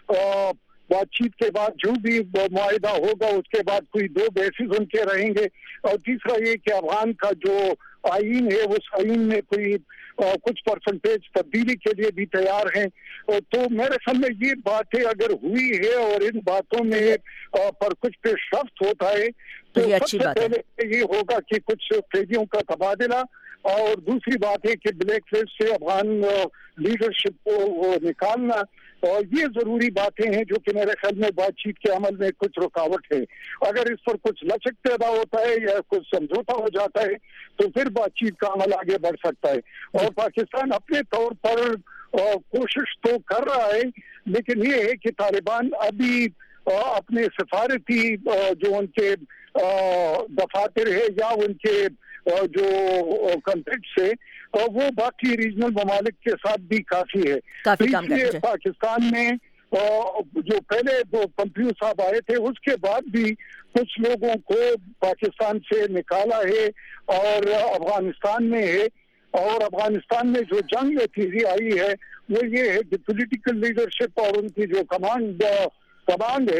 بات چیت کے بعد جو بھی معاہدہ ہوگا اس کے بعد کوئی 2 بیسز ان کے رہیں گے, اور تیسرا یہ کہ افغان کا جو آئین ہے اس آئین میں کوئی کچھ پرسنٹیج تبدیلی کے لیے بھی تیار ہیں. تو میرے خیال میں یہ باتیں اگر ہوئی ہے اور ان باتوں میں پر کچھ پیش رفت ہوتا ہے تو سب سے پہلے یہ ہوگا کہ کچھ قیدیوں کا تبادلہ, اور دوسری بات ہے کہ بلیک لسٹ سے افغان لیڈرشپ کو نکالنا, اور یہ ضروری باتیں ہیں جو کہ میرے خیال میں بات چیت کے عمل میں کچھ رکاوٹ ہے. اگر اس پر کچھ لچک پیدا ہوتا ہے یا کچھ سمجھوتا ہو جاتا ہے تو پھر بات چیت کا عمل آگے بڑھ سکتا ہے. اور پاکستان اپنے طور پر کوشش تو کر رہا ہے, لیکن یہ ہے کہ طالبان ابھی اپنے سفارتی جو ان کے دفاتر ہے یا ان کے جو کنٹیکٹس ہے وہ باقی ریجنل ممالک کے ساتھ بھی کافی ہے. اس لیے پاکستان میں جو پہلے پمپیو صاحب آئے تھے اس کے بعد بھی کچھ لوگوں کو پاکستان سے نکالا ہے اور افغانستان میں ہے, اور افغانستان میں جو جنگ نتیجی آئی ہے وہ یہ ہے کہ پولیٹیکل لیڈرشپ اور ان کی جو کمانڈ ہے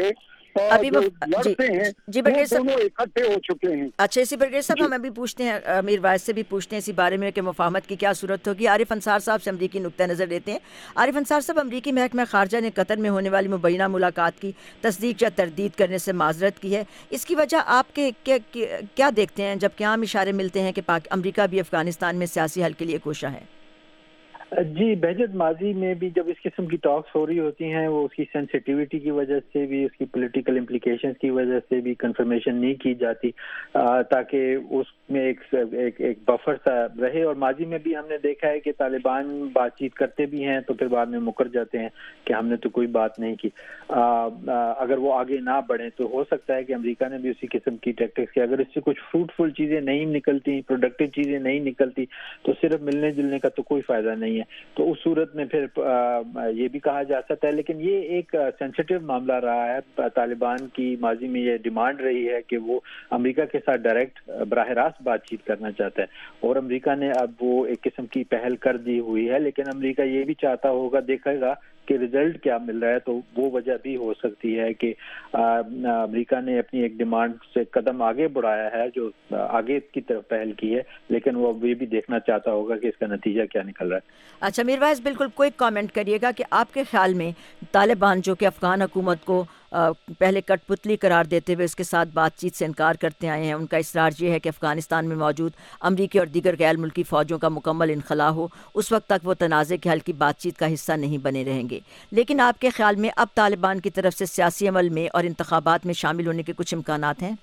ابھی لڑتے ہیں دونوں اکٹھے ہو چکے ہیں. اچھا اسی برگیز صاحب ہم ابھی پوچھتے ہیں, امیر واحد سے بھی پوچھتے ہیں اسی بارے میں کہ مفاہمت کی کیا صورت ہوگی. عارف انصار صاحب سے امریکی نقطہ نظر لیتے ہیں. عارف انصار صاحب, امریکی محکمہ خارجہ نے قطر میں ہونے والی مبینہ ملاقات کی تصدیق یا تردید کرنے سے معذرت کی ہے. اس کی وجہ آپ کے کیا دیکھتے ہیں, جبکہ عام اشارے ملتے ہیں کہ امریکہ بھی افغانستان میں سیاسی حل کے لیے کوشاں ہے؟ جی بہجت, ماضی میں بھی جب اس قسم کی ٹاکس ہو رہی ہوتی ہیں وہ اس کی سینسٹیوٹی کی وجہ سے بھی, اس کی پولیٹیکل امپلیکیشنز کی وجہ سے بھی کنفرمیشن نہیں کی جاتی تاکہ اس میں ایک بفر سا رہے. اور ماضی میں بھی ہم نے دیکھا ہے کہ طالبان بات چیت کرتے بھی ہیں تو پھر بعد میں مکر جاتے ہیں کہ ہم نے تو کوئی بات نہیں کی. اگر وہ آگے نہ بڑھیں تو ہو سکتا ہے کہ امریکہ نے بھی اسی قسم کی ٹیکٹکس کی. اگر اس سے کچھ فروٹفل چیزیں نہیں نکلتی, پروڈکٹیو چیزیں نہیں نکلتی, تو صرف ملنے جلنے کا تو کوئی فائدہ نہیں ہے. تو اس صورت میں پھر یہ بھی کہا جا سکتا ہے, لیکن یہ ایک سینسیٹیو معاملہ رہا ہے. طالبان کی ماضی میں یہ ڈیمانڈ رہی ہے کہ وہ امریکہ کے ساتھ ڈائریکٹ براہ راست بات چیت کرنا چاہتا ہے, اور امریکہ نے اب وہ ایک قسم کی پہل کر دی ہوئی ہے. لیکن امریکہ یہ بھی چاہتا ہوگا, دیکھے گا کہ ریزلٹ کیا مل رہا ہے, تو وہ وجہ بھی ہو سکتی ہے کہ امریکہ نے اپنی ایک ڈیمانڈ سے قدم آگے بڑھایا ہے, جو آگے کی طرف پہل کی ہے, لیکن وہ یہ بھی دیکھنا چاہتا ہوگا کہ اس کا نتیجہ کیا نکل رہا ہے. اچھا میر وائز, بالکل کوئی کامنٹ کریے گا کہ آپ کے خیال میں طالبان جو کہ افغان حکومت کو پہلے کٹ پتلی قرار دیتے ہوئے اس کے ساتھ بات چیت سے انکار کرتے آئے ہیں, ان کا اصرار یہ ہے کہ افغانستان میں موجود امریکی اور دیگر غیر ملکی فوجوں کا مکمل انخلا ہو, اس وقت تک وہ تنازع کے حل کی بات چیت کا حصہ نہیں بنے رہیں گے. لیکن آپ کے خیال میں اب طالبان کی طرف سے سیاسی عمل میں اور انتخابات میں شامل ہونے کے کچھ امکانات ہیں؟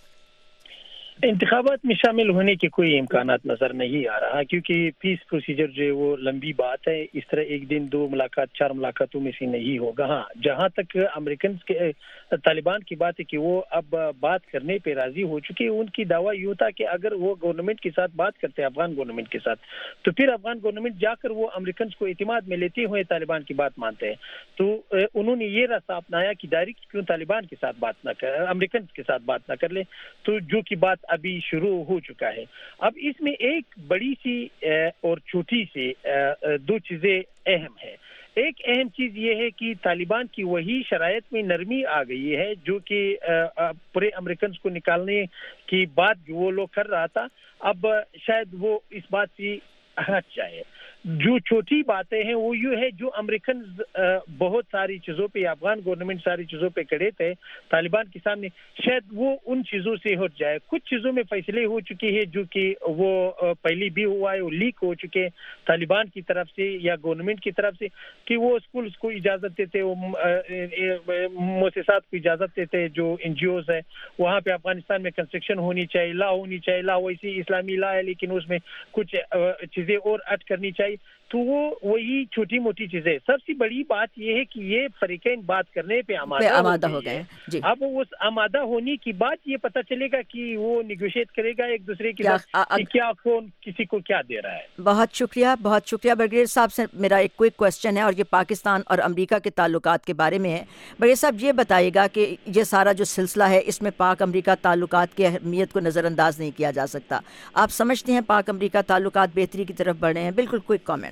انتخابات میں شامل ہونے کے کوئی امکانات نظر نہیں آ رہا, کیونکہ پیس پروسیجر جو ہے وہ لمبی بات ہے. اس طرح ایک دن 2 ملاقات 4 ملاقاتوں میں سے نہیں ہوگا. ہاں, جہاں تک امریکنز کے طالبان کی بات ہے کہ وہ اب بات کرنے پہ راضی ہو چکے, ان کی دعویٰ یہ تھا کہ اگر وہ گورنمنٹ کے ساتھ بات کرتے ہیں, افغان گورنمنٹ کے ساتھ, تو پھر افغان گورنمنٹ جا کر وہ امریکنز کو اعتماد میں لیتے ہوئے طالبان کی بات مانتے ہیں. تو انہوں نے یہ راستہ اپنایا کہ ڈائریکٹ کیوں طالبان کے ساتھ بات نہ کر, امریکنز کے ساتھ بات نہ کر لے, تو جو کی بات ابھی شروع ہو چکا ہے. اب اس میں ایک بڑی سی اور چھوٹی سی 2 چیزیں اہم ہیں. ایک اہم چیز یہ ہے کہ طالبان کی وہی شرائط میں نرمی آ گئی ہے جو کہ پورے امریکنز کو نکالنے کی بات جو وہ لوگ کر رہا تھا, اب شاید وہ اس بات سے ہٹ جائے. جو چھوٹی باتیں ہیں وہ یہ ہے, جو امریکنز بہت ساری چیزوں پہ, افغان گورنمنٹ ساری چیزوں پہ کھڑے تھے طالبان کے سامنے, شاید وہ ان چیزوں سے ہٹ جائے. کچھ چیزوں میں فیصلے ہو چکے ہیں جو کہ وہ پہلی بھی ہوا ہے, وہ لیک ہو چکے طالبان کی طرف سے یا گورنمنٹ کی طرف سے, کہ وہ اسکولز کو اجازت دیتے, وہ مؤسسات کو اجازت دیتے, جو NGOs ہے وہاں پہ افغانستان میں کنسٹرکشن ہونی چاہیے, لا ہونی چاہیے. لا ویسی اسلامی لا ہے لیکن اس میں کچھ چیزیں اور ایڈ کرنی چاہیے. تو وہ وہی چھوٹی موٹی چیزیں. سب سے بڑی بات یہ ہے کہ یہ فریقین بات کرنے پہ آمادہ ہو گئے. اب اس آمادہ ہونے کی بات یہ پتہ چلے گا کہ وہ نیگوشیٹ کرے گا ایک دوسرے کے ساتھ کہ کیا کون کسی کو کیا دے رہا ہے. بہت شکریہ, بہت شکریہ. برگیڈیئر صاحب سے میرا ایک کوئک کوسچن ہے, اور یہ پاکستان اور امریکہ کے تعلقات کے بارے میں ہے. برگیڈیئر صاحب یہ بتائیے گا کہ یہ سارا جو سلسلہ ہے اس میں پاک امریکہ تعلقات کی اہمیت کو نظر انداز نہیں کیا جا سکتا. آپ سمجھتے ہیں پاک امریکہ تعلقات بہتری کی طرف بڑھ رہے ہیں؟ بالکل کوئک کامنٹ.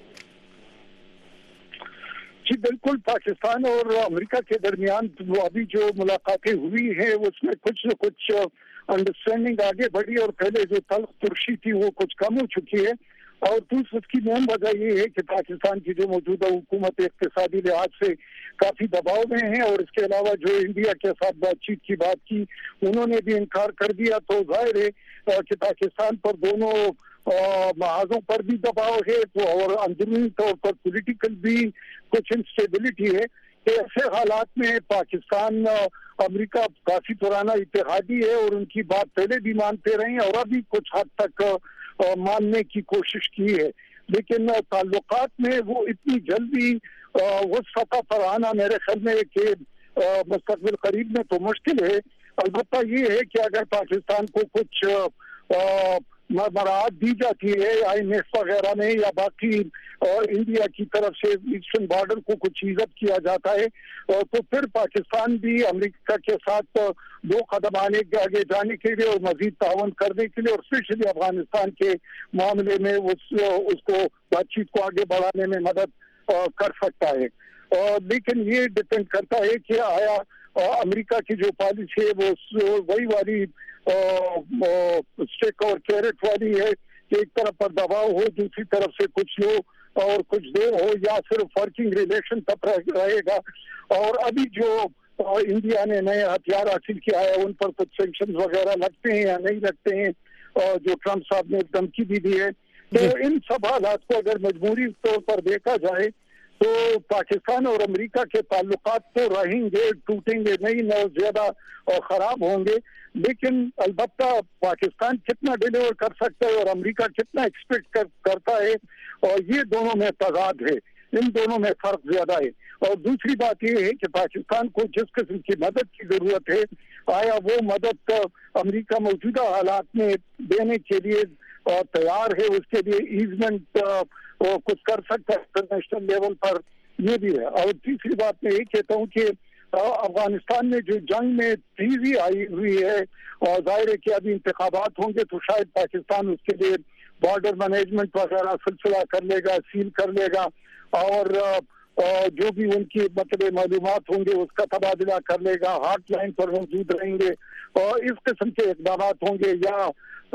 جی بالکل, پاکستان اور امریکہ کے درمیان وہ ابھی جو ملاقاتیں ہوئی ہیں اس میں کچھ نہ کچھ انڈرسٹینڈنگ آگے بڑھی, اور پہلے جو تلخ ترشی تھی وہ کچھ کم ہو چکی ہے. اور دوسری اس کی اہم وجہ یہ ہے کہ پاکستان کی جو موجودہ حکومت اقتصادی لحاظ سے کافی دباؤ میں ہے, اور اس کے علاوہ جو انڈیا کے ساتھ بات چیت کی بات کی انہوں نے بھی انکار کر دیا. تو ظاہر ہے کہ پاکستان پر دونوں محاذوں پر بھی دباؤ ہے, تو اور اندرونی طور پر پولیٹیکل بھی کچھ انسٹیبلٹی ہے. کہ ایسے حالات میں پاکستان امریکہ کافی پرانا اتحادی ہے, اور ان کی بات پہلے بھی مانتے رہے اور ابھی کچھ حد تک ماننے کی کوشش کی ہے. لیکن تعلقات میں وہ اتنی جلدی اس سطح پر آنا میرے خیال میں کہ مستقبل قریب میں تو مشکل ہے. البتہ یہ ہے کہ اگر پاکستان کو کچھ مراعات دی جاتی ہے IMF وغیرہ میں, یا باقی انڈیا کی طرف سے ایسٹرن بارڈر کو کچھ عزت کیا جاتا ہے, تو پھر پاکستان بھی امریکہ کے ساتھ 2 قدم آگے جانے کے لیے اور مزید تعاون کرنے کے لیے, اور اسپیشلی افغانستان کے معاملے میں اس کو بات چیت کو آگے بڑھانے میں مدد کر سکتا ہے. لیکن یہ ڈپینڈ کرتا ہے کہ آیا امریکہ کی جو پالیسی ہے وہ وہی والی اسٹیک اور کیرٹ والی ہے کہ ایک طرف پر دباؤ ہو, دوسری طرف سے کچھ لو اور کچھ دو ہو, یا صرف ورکنگ ریلیشن تک رہے گا. اور ابھی جو انڈیا نے نئے ہتھیار حاصل کیا ہے ان پر کچھ سینکشن وغیرہ لگتے ہیں یا نہیں لگتے ہیں, جو ٹرمپ صاحب نے دھمکی بھی دی ہے. تو ان سب حالات کو اگر مجموعی طور پر دیکھا جائے تو پاکستان اور امریکہ کے تعلقات تو رہیں گے, ٹوٹیں گے نہیں, نہ زیادہ خراب ہوں گے, لیکن البتہ پاکستان کتنا ڈیلیور کر سکتا ہے اور امریکہ کتنا ایکسپیکٹ کرتا ہے, اور یہ دونوں میں تضاد ہے, ان دونوں میں فرق زیادہ ہے. اور دوسری بات یہ ہے کہ پاکستان کو جس قسم کی مدد کی ضرورت ہے, آیا وہ مدد امریکہ موجودہ حالات میں دینے کے لیے تیار ہے, اس کے لیے ایزمنٹ کچھ کر سکتا ہے انٹرنیشنل لیول پر, یہ بھی ہے. اور تیسری بات میں یہ کہتا ہوں کہ افغانستان میں جو جنگ میں تیزی آئی ہوئی ہے, اور ظاہر ہے کہ ابھی انتخابات ہوں گے تو شاید پاکستان اس کے لیے بارڈر مینجمنٹ وغیرہ سلسلہ کر لے گا, سیل کر لے گا, اور جو بھی ان کی مطلب معلومات ہوں گے اس کا تبادلہ کر لے گا, ہاٹ لائن پر موجود رہیں گے, اور اس قسم کے اقدامات ہوں گے. یا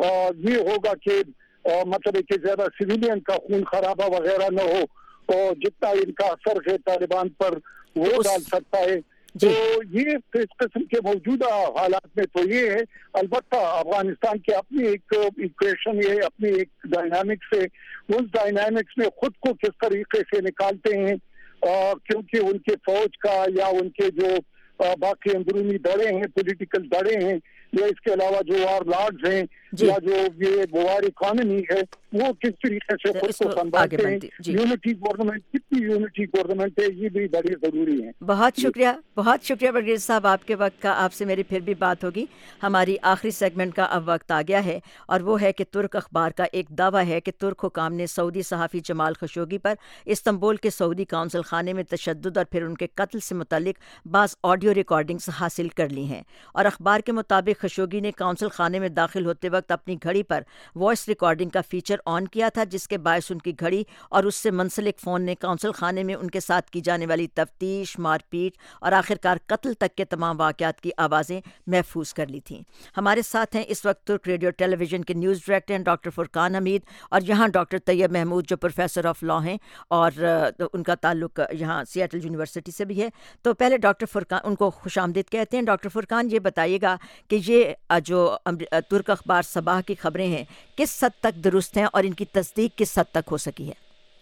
یہ ہوگا کہ مطلب کہ زیادہ سویلین کا خون خرابہ وغیرہ نہ ہو, اور جتنا ان کا اثر ہے طالبان پر وہ ڈال سکتا ہے. تو یہ اس قسم کے موجودہ حالات میں تو یہ ہے. البتہ افغانستان کے اپنی ایک ایکویشن ہے, اپنی ایک ڈائنامکس ہے, اس ڈائنامکس میں خود کو کس طریقے سے نکالتے ہیں, کیونکہ ان کے فوج کا یا ان کے جو باقی اندرونی دڑے ہیں, پولیٹیکل دڑے ہیں, یا اس کے علاوہ جو وار لارڈز ہیں, یا جو یہ وار اکانومی ہے, وہ کس طریقے سے خود کو سنبھالتے ہیں. یونٹی گورنمنٹ, کتنی یونٹی گورنمنٹ ہے, یہ بھی بڑی ضروری ہے. بہت شکریہ برگیڈ صاحب آپ کے وقت کا. آپ سے میری پھر بھی بات ہوگی. ہماری آخری سیگمنٹ کا اب وقت آ گیا ہے, اور وہ ہے کہ ترک اخبار کا ایک دعویٰ ہے کہ ترک حکام نے سعودی صحافی جمال خشوگی پر استنبول کے سعودی قونصل خانے میں تشدد اور پھر ان کے قتل سے متعلق بعض آڈیو ریکارڈنگز حاصل کر لی ہیں. اور اخبار کے مطابق خشوگی نے قونصل خانے میں داخل ہوتے وقت اپنی گھڑی پر وائس ریکارڈنگ کا فیچر آن کیا تھا, جس کے باعث ان کی گھڑی اور اس سے منسلک فون نے قونصل خانے میں ان کے ساتھ کی جانے والی تفتیش, مار پیٹ اور آخرکار قتل تک کے تمام واقعات کی آوازیں محفوظ کر لی تھیں. ہمارے ساتھ ہیں اس وقت ترک ریڈیو ٹیلی ویژن کے نیوز ڈائریکٹر ہیں ڈاکٹر فرقان حمید, اور یہاں ڈاکٹر طیب محمود جو پروفیسر آف لا ہیں, اور ان کا تعلق یہاں سیاٹل یونیورسٹی سے بھی ہے. تو پہلے ڈاکٹر فرقان, ان کو خوش آمدید کہتے ہیں. ڈاکٹر فرقان, یہ بتائیے گا کہ یہ جو ترک اخبار صباح کی خبریں ہیں کس حد تک درست ہیں اور ان کی تصدیق کس حد تک ہو سکی ہے؟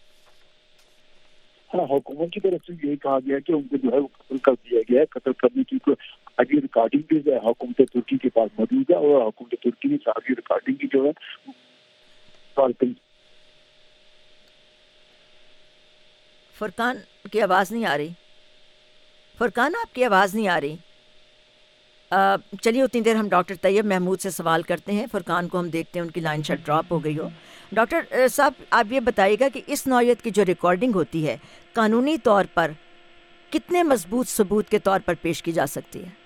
ہاں, حکومت کی طرف سے یہی کہا گیا کہ ان کو جو ہے وہ قتل کر دیا گیا ہے. قتل کرنے کی آگے ریکارڈنگ بھی حکومت ترکی کے پاس موجود ہے, اور حکومت ترکی نے ساری ریکارڈنگ کی جو ہے فرقان کی آواز نہیں آ رہی. فرقان, آپ کی آواز نہیں آ رہی. چلیے اتنی دیر ہم ڈاکٹر طیب محمود سے سوال کرتے ہیں. فرقان کو ہم دیکھتے ہیں ان کی لائن شاید ڈراپ ہو گئی ہو. ڈاکٹر صاحب, آپ یہ بتائیے گا کہ اس نوعیت کی جو ریکارڈنگ ہوتی ہے قانونی طور پر کتنے مضبوط ثبوت کے طور پر پیش کی جا سکتی ہے؟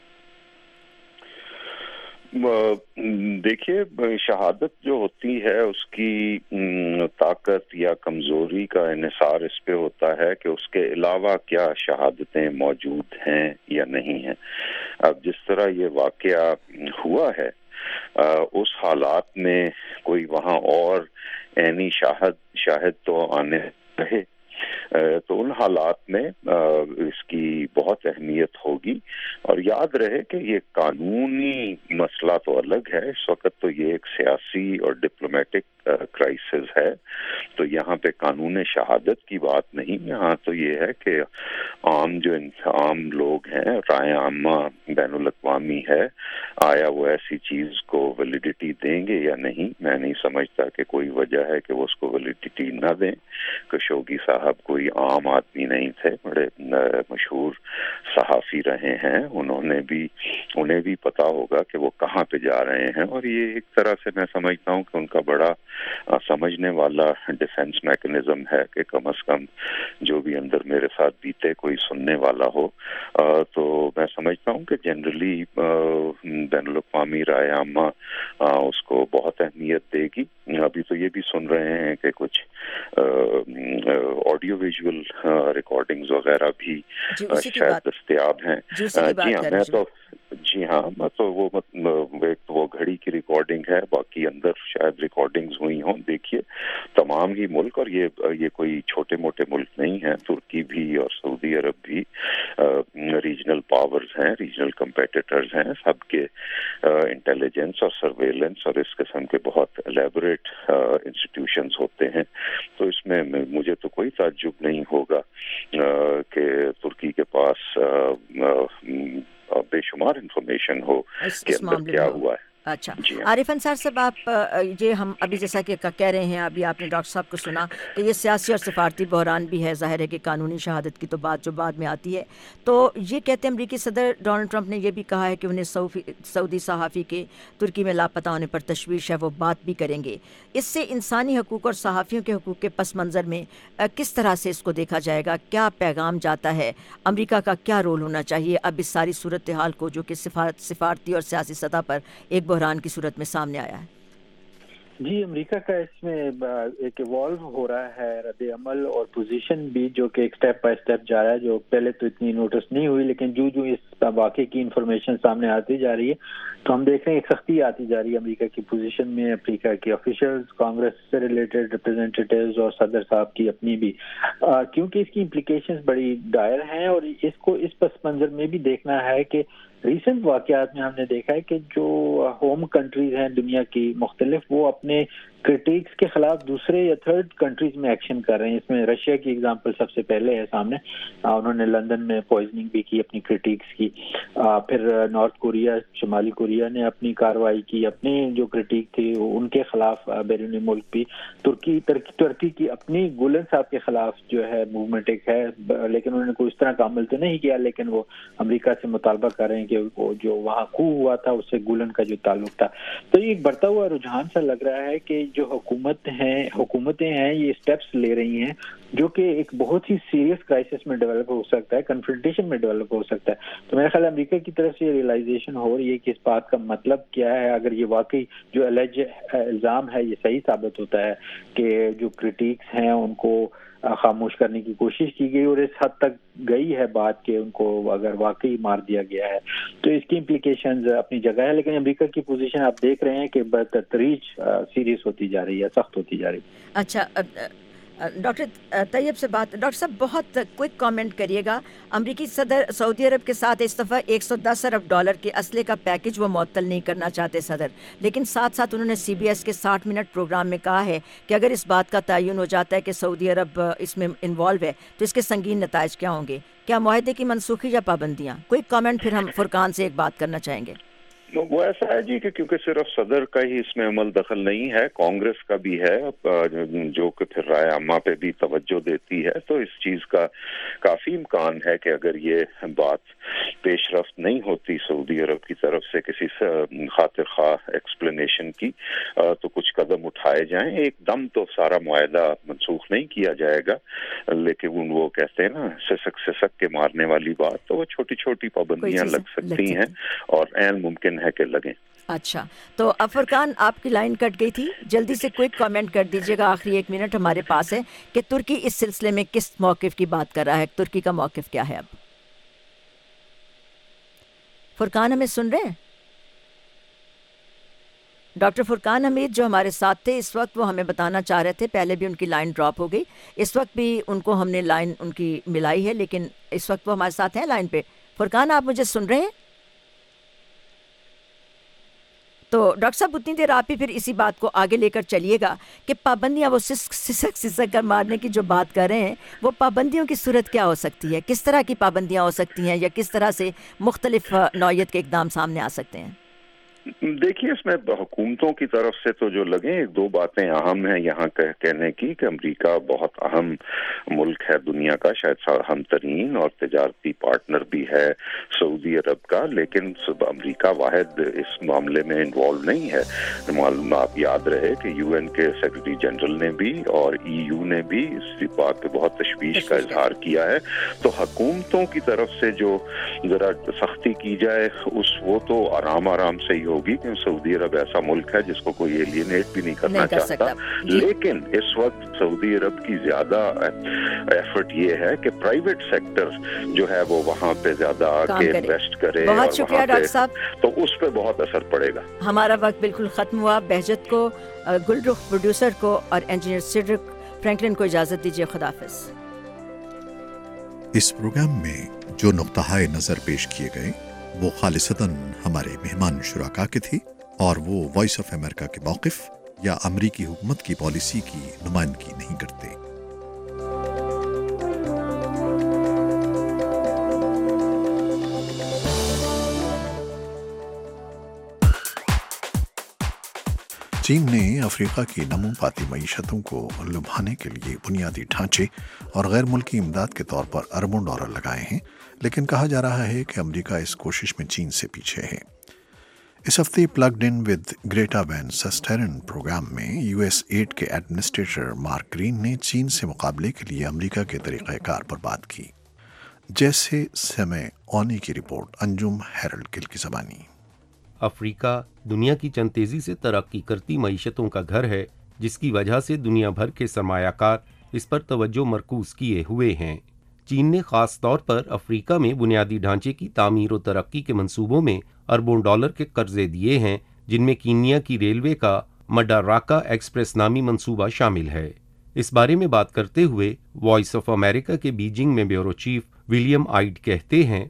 دیکھیے, شہادت جو ہوتی ہے اس کی طاقت یا کمزوری کا انحصار اس پہ ہوتا ہے کہ اس کے علاوہ کیا شہادتیں موجود ہیں یا نہیں ہیں. اب جس طرح یہ واقعہ ہوا ہے, اس حالات میں کوئی وہاں اور عینی شاہد تو آنے رہے, تو ان حالات میں اس کی بہت اہمیت ہوگی. اور یاد رہے کہ یہ قانونی مسئلہ تو الگ ہے, اس وقت تو یہ ایک سیاسی اور ڈپلومیٹک کرائسس ہے, تو یہاں پہ قانون شہادت کی بات نہیں. یہاں تو یہ ہے کہ عام لوگ ہیں, رائے عامہ بین الاقوامی ہے, آیا وہ ایسی چیز کو ویلیڈیٹی دیں گے یا نہیں. میں نہیں سمجھتا کہ کوئی وجہ ہے کہ وہ اس کو ویلیڈیٹی نہ دیں. خشوگی صاحب کوئی عام آدمی نہیں تھے, بڑے مشہور صحافی رہے ہیں. انہیں بھی پتا ہوگا کہ وہ کہاں پہ جا رہے ہیں, اور یہ ایک طرح سے میں سمجھتا ہوں کہ ان کا بڑا سمجھنے والا ڈیفنس میکنزم ہے کہ کم از کم جو بھی اندر میرے ساتھ بیتے کوئی سننے والا ہو. تو میں سمجھتا ہوں کہ جنرلی بین الاقوامی رائے عامہ اس کو بہت اہمیت دے گی. ابھی تو یہ بھی سن رہے ہیں کہ کچھ آڈیو ویژول ریکارڈنگز وغیرہ بھی شاید دستیاب ہیں. جی ہاں تو وہ گھڑی کی ریکارڈنگ ہے, باقی اندر شاید ریکارڈنگز ہوئی ہوں. دیکھیے تمام ہی ملک, اور یہ کوئی چھوٹے موٹے ملک نہیں ہیں, ترکی بھی اور سعودی عرب بھی ریجنل پاورز ہیں, ریجنل کمپیٹیٹرز ہیں. سب کے انٹیلیجنس اور سرویلنس اور اس قسم کے بہت الیبوریٹ انسٹیٹیوشنز ہوتے ہیں. تو اس میں مجھے تو کوئی تعجب نہیں ہوگا کہ ترکی کے پاس بے شمار انفارمیشن ہو کہ اندر کیا ہوا ہے. اچھا عارف انصار صاحب, آپ یہ ہم ابھی جیسا کہ کہہ رہے ہیں, ابھی آپ نے ڈاکٹر صاحب کو سنا کہ یہ سیاسی اور سفارتی بحران بھی ہے. ظاہر ہے کہ قانونی شہادت کی تو بات جو بعد میں آتی ہے. تو یہ کہتے ہیں امریکی صدر ڈونلڈ ٹرمپ نے یہ بھی کہا ہے کہ انہیں سعودی صحافی کے ترکی میں لاپتہ ہونے پر تشویش ہے, وہ بات بھی کریں گے. اس سے انسانی حقوق اور صحافیوں کے حقوق کے پس منظر میں کس طرح سے اس کو دیکھا جائے گا؟ کیا پیغام جاتا ہے؟ امریکہ کا کیا رول ہونا چاہیے اب اس ساری صورتحال کو جو کہ سفارتی اور سیاسی سطح پر ایک بحران کی صورت میں سامنے آیا ہے؟ جی, امریکہ کا اس میں ایک ایوالو ہو رہا ہے رد عمل اور پوزیشن بھی, جو کہ ایک سٹیپ بائی سٹیپ جا رہا ہے, جو پہلے تو اتنی نوٹس نہیں ہوئی, لیکن جو اس واقعے کی انفارمیشن سامنے آتی جا رہی ہے تو ہم دیکھ رہے ہیں ایک سختی آتی جا رہی ہے امریکہ کی پوزیشن میں. امریکہ کے آفیشلز, کانگریس سے ریلیٹڈ ریپرزینٹیٹیوز اور صدر صاحب کی اپنی بھی, کیونکہ اس کی امپلیکیشنز بڑی ڈائر ہیں. اور اس کو اس پس منظر میں بھی دیکھنا ہے کہ ریسنٹ واقعات میں ہم نے دیکھا ہے کہ جو ہوم کنٹریز ہیں دنیا کی مختلف, وہ اپنے کرٹیکس کے خلاف دوسرے یا تھرڈ کنٹریز میں ایکشن کر رہے ہیں. اس میں رشیا کی ایگزامپل سب سے پہلے ہے سامنے, انہوں نے لندن میں پوائزننگ بھی کی اپنی کرٹیکس کی. پھر نارتھ کوریا, شمالی کوریا نے اپنی کارروائی کی, اپنی جو کرٹیک تھی ان کے خلاف بیرون ملک بھی. ترکی کی اپنی گولن صاحب کے خلاف جو ہے موومنٹ ایک ہے, لیکن انہوں نے کوئی اس طرح کا عمل تو نہیں کیا, لیکن وہ امریکہ سے مطالبہ کر رہے ہیں کہ وہ جو وہاں کو ہوا تھا اس سے گولن کا جو تعلق تھا. تو یہ ایک بڑھتا ہوا رجحان سا لگ رہا ہے کہ جو حکومتیں ہیں یہ اسٹیپس لے رہی ہیں جو کہ ایک بہت ہی سیریس کرائسس میں ڈیولپ ہو سکتا ہے, کنفرنٹیشن میں ڈیولپ ہو سکتا ہے. تو میرے خیال امریکہ کی طرف سے یہ ریئلائزیشن ہو رہی ہے کہ اس بات کا مطلب کیا ہے. اگر یہ واقعی جو الزام ہے یہ صحیح ثابت ہوتا ہے کہ جو کرٹیکس ہیں ان کو خاموش کرنے کی کوشش کی گئی اور اس حد تک گئی ہے بات کہ ان کو اگر واقعی مار دیا گیا ہے, تو اس کی امپلیکیشنز اپنی جگہ ہے. لیکن امریکہ کی پوزیشن آپ دیکھ رہے ہیں کہ بتدریج سیریس ہوتی جا رہی ہے, سخت ہوتی جا رہی ہے. اچھا ڈاکٹر طیب سے بات, ڈاکٹر صاحب بہت کوئک کامنٹ کریے گا. امریکی صدر سعودی عرب کے ساتھ اس دفعہ $110 ارب کے اسلحے کا پیکج وہ معطل نہیں کرنا چاہتے صدر, لیکن ساتھ ساتھ انہوں نے CBS کے 60 منٹ پروگرام میں کہا ہے کہ اگر اس بات کا تعین ہو جاتا ہے کہ سعودی عرب اس میں انوالو ہے تو اس کے سنگین نتائج کیا ہوں گے؟ کیا معاہدے کی منسوخی یا پابندیاں؟ کوئک کامنٹ, پھر ہم فرقان سے ایک بات کرنا چاہیں گے. وہ ایسا ہے جی کہ کیونکہ صرف صدر کا ہی اس میں عمل دخل نہیں ہے, کانگریس کا بھی ہے جو کہ پھر رائے عامہ پہ بھی توجہ دیتی ہے. تو اس چیز کا کافی امکان ہے کہ اگر یہ بات پیش رفت نہیں ہوتی سعودی عرب کی طرف سے کسی خاطر خواہ ایکسپلینیشن کی, تو کچھ قدم اٹھائے جائیں. ایک دم تو سارا معاہدہ منسوخ نہیں کیا جائے گا, لیکن وہ کہتے ہیں نا سسک کے مارنے والی بات, تو وہ چھوٹی چھوٹی پابندیاں لگ سکتی ہیں اور عین ممکن ہے کہ لگیں. اچھا, تو فرقان آپ کی لائن کٹ گئی تھی, جلدی سے کوئک کامنٹ کر دیجیے گا, آخری 1 منٹ ہمارے پاس ہے, کہ ترکی اس سلسلے میں کس موقف کی بات کر رہا ہے, ترکی کا موقف کیا ہے اب؟ فرقان ہمیں سن رہے ہیں؟ ڈاکٹر فرقان حمید جو ہمارے ساتھ تھے اس وقت, وہ ہمیں بتانا چاہ رہے تھے, پہلے بھی ان کی لائن ڈراپ ہو گئی, اس وقت بھی ان کو ہم نے لائن ان کی ملائی ہے, لیکن اس وقت وہ ہمارے ساتھ ہیں لائن پہ. فرقان آپ مجھے سن رہے ہیں؟ تو ڈاکٹر صاحب اتنی دیر آپ ہی پھر اسی بات کو آگے لے کر چلیے گا کہ پابندیاں, وہ سسک کر مارنے کی جو بات کر رہے ہیں, وہ پابندیوں کی صورت کیا ہو سکتی ہے, کس طرح کی پابندیاں ہو سکتی ہیں, یا کس طرح سے مختلف نوعیت کے اقدام سامنے آ سکتے ہیں؟ دیکھیے اس میں حکومتوں کی طرف سے تو جو لگیں, 2 باتیں اہم ہیں یہاں کہنے کی, کہ امریکہ بہت اہم ملک ہے دنیا کا, شاید اہم ترین, اور تجارتی پارٹنر بھی ہے سعودی عرب کا, لیکن امریکہ واحد اس معاملے میں انوالو نہیں ہے. آپ یاد رہے کہ UN کے سیکرٹری جنرل نے بھی اور EU نے بھی اس بات پہ بہت تشویش کا اظہار کیا ہے. تو حکومتوں کی طرف سے جو ذرا سختی सख्ती की जाए वो तो आराम से ही होगी, क्योंकि सऊदी अरब ऐसा मुल्क है जिसको कोई एलियनेट भी नहीं करना चाहता। लेकिन इस वक्त सऊदी अरब की ज्यादा एफर्ट ये है कि प्राइवेट सेक्टर जो है वो वहाँ पे ज्यादा आके इन्वेस्ट करे। बहुत शुक्रिया डॉक्टर साहब, तो उस पर बहुत असर पड़ेगा। हमारा वक्त बिल्कुल खत्म हुआ। बहजत को, गुलरुख प्रोड्यूसर को और इंजीनियर सिड्रिक फ्रैंकलिन को इजाजत दीजिए। खुदाफिज। इस प्रोग्राम में जो नुक्ता-ए नज़र पेश किए गए वो खालिसतन हमारे मेहमान शुराका के थे और वो वॉइस ऑफ अमेरिका के मौक़िफ़ या अमरीकी हुकूमत की पॉलिसी की नुमाइंदगी नहीं करते। चीन ने अफ्रीका की नमो पाती मईशतों को लुभाने के लिए बुनियादी ढांचे और गैर मुल्की इमदाद के तौर पर अरबों डॉलर लगाए हैं, लेकिन कहा जा रहा है कि अमेरिका इस कोशिश में चीन से पीछे है। इस हफ्ते plugged in with Greta Van Susteren program में यूएस एड के एडमिनिस्ट्रेटर मार्क ग्रीन ने चीन से मुकाबले के लिए अमेरिका के तरीक़ाकार पर बात की। जैसे समय ओनी की रिपोर्ट, अंजुम हेरल्ड गिल की ज़बानी। अफ्रीका दुनिया की चंद तेजी से तरक्की करती मईशतों का घर है, जिसकी वजह से दुनिया भर के सरमायाकार इस पर तवज्जो मरकूज किए हुए हैं। चीन ने खास तौर पर अफ्रीका में बुनियादी ढांचे की तामीर और तरक्की के मंसूबों में अरबों डॉलर के कर्जे दिए हैं, जिनमें कीनिया की रेलवे का मडाराका एक्सप्रेस नामी मंसूबा शामिल है। इस बारे में बात करते हुए वॉइस ऑफ अमेरिका के बीजिंग में ब्यूरो चीफ विलियम आइड कहते हैं,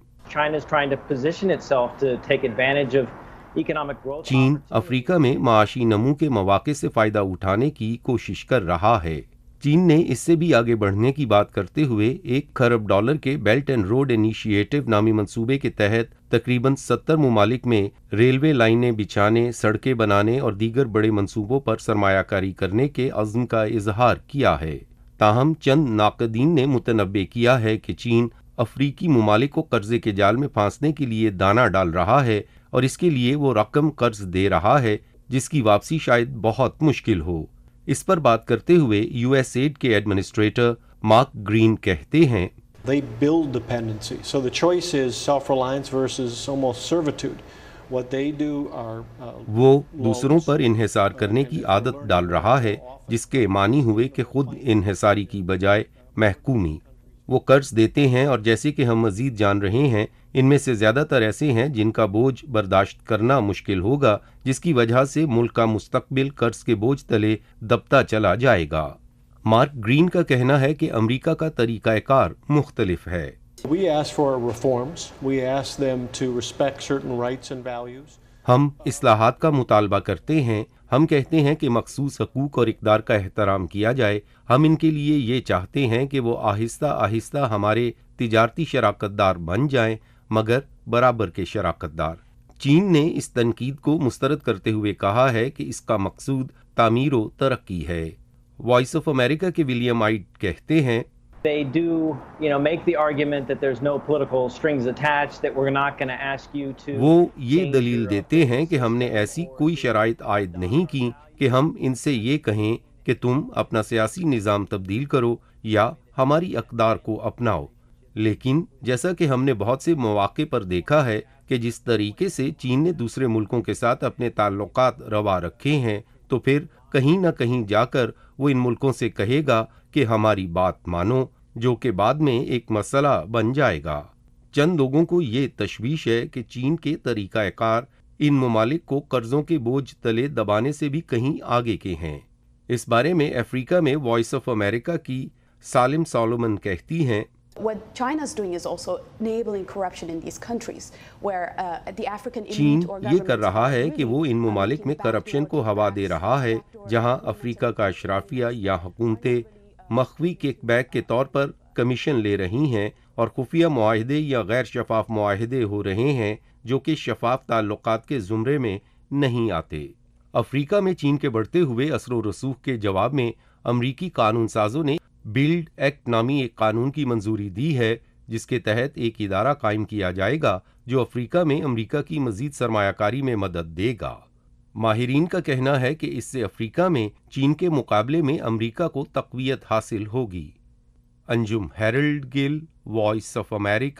चीन अफ्रीका में माशी नमू के मौके से फायदा उठाने की कोशिश कर रहा है। चीन ने इससे भी आगे बढ़ने की बात करते हुए $1 खरब के बेल्ट एंड रोड इनिशिएटिव नामी मंसूबे के तहत तकरीबन 70 मुमालिक में रेलवे लाइनें बिछाने, सड़कें बनाने और दीगर बड़े मंसूबों पर सरमायाकारी करने के अज़्म का इजहार किया है। ताहम चंद नाक़दीन ने मुतनब्बे किया है कि चीन अफ्रीकी मुमालिक को कर्जे के जाल में फांसने के लिए दाना डाल रहा है और इसके लिए वो रकम कर्ज दे रहा है जिसकी वापसी शायद बहुत मुश्किल हो। इस पर बात करते हुए यूएस एड के एडमिनिस्ट्रेटर मार्क ग्रीन कहते हैं, They build dependency. So the choice is self-reliance versus almost servitude. What they do are वो दूसरों पर इन्हिसार करने की आदत डाल रहा है, जिसके मानी हुए कि खुद इन्हिसारी की बजाय महकूमी। वो कर्ज देते हैं और जैसे कि हम मजीद जान रहे हैं, इनमें से ज़्यादातर ऐसे हैं जिनका बोझ बर्दाश्त करना मुश्किल होगा, जिसकी वजह से मुल्क का मुस्तकबिल कर्ज के बोझ तले दबता चला जाएगा। मार्क ग्रीन का कहना है कि अमेरिका का तरीक़ाकार मुख्तलिफ है। We ask for reforms. We ask them to respect certain rights and values. हम इस्लाहात का मुतालबा करते हैं। हम कहते हैं कि मखसूस हकूक़ और इक़दार का एहतराम किया जाए। हम इनके लिए ये चाहते हैं कि वो आहिस्ता आहिस्ता हमारे तिजारती शराकतदार बन जाएं, मगर बराबर के शराकतदार। चीन ने इस तनकीद को मुस्तरद करते हुए कहा है कि इसका मकसूद तामीर और तरक्की है। वॉइस ऑफ अमेरिका के विलियम आइड कहते हैं, They do, make the argument that there's no political strings attached, that we're not going to ask you to. वो ये दलील देते हैं कि हमने ऐसी कोई शराइत आयद नहीं की कि हम इनसे ये कहें कि तुम अपना सियासी निज़ाम तब्दील करो या हमारी अक़दार को अपनाओ। लेकिन जैसा कि हमने बहुत से मौक़े पर देखा है कि जिस तरीके से चीन ने दूसरे मुल्कों के साथ अपने ताल्लुकात रवा रखे हैं, तो फिर कहीं न कहीं जाकर वो इन मुल्कों से कहेगा कि हमारी बात मानो, जो कि बाद में एक मसला बन जाएगा। चंद लोगों को ये तशवीश है कि चीन के तरीक़ाकार इन ममालिक को कर्जों के बोझ तले दबाने से भी कहीं आगे के हैं। इस बारे में अफ्रीका में वॉइस ऑफ अमेरिका की सालिम सोलोमन कहती हैं, What China is doing is also enabling corruption in these countries, where the African चीन ये कर रहा है कि वो इन ममालिक में करप्शन को हवा दे रहा है, जहां अफ्रीका का अशराफिया या हुकूमतें मख्वी किकबैक के तौर पर कमीशन ले रही हैं और खुफिया मुआहदे या गैर शफाफ मुआहदे हो रहे हैं जो कि शफाफ ताल्लुकात के ज़ुमरे में नहीं आते। अफ्रीका में चीन के बढ़ते हुए असर व रसूख के जवाब में अमरीकी कानून साजों ने बिल्ड एक्ट नामी एक कानून की मंजूरी दी है, जिसके तहत एक इदारा कायम किया जाएगा जो अफ्रीका में अमरीका की मजीद सरमायाकारी में मदद देगा। माहिरीन का कहना है कि इससे अफ्रीका में चीन के मुकाबले में अमरीका को तक़वियत हासिल होगी। Anjum Harold Gill, Voice of America,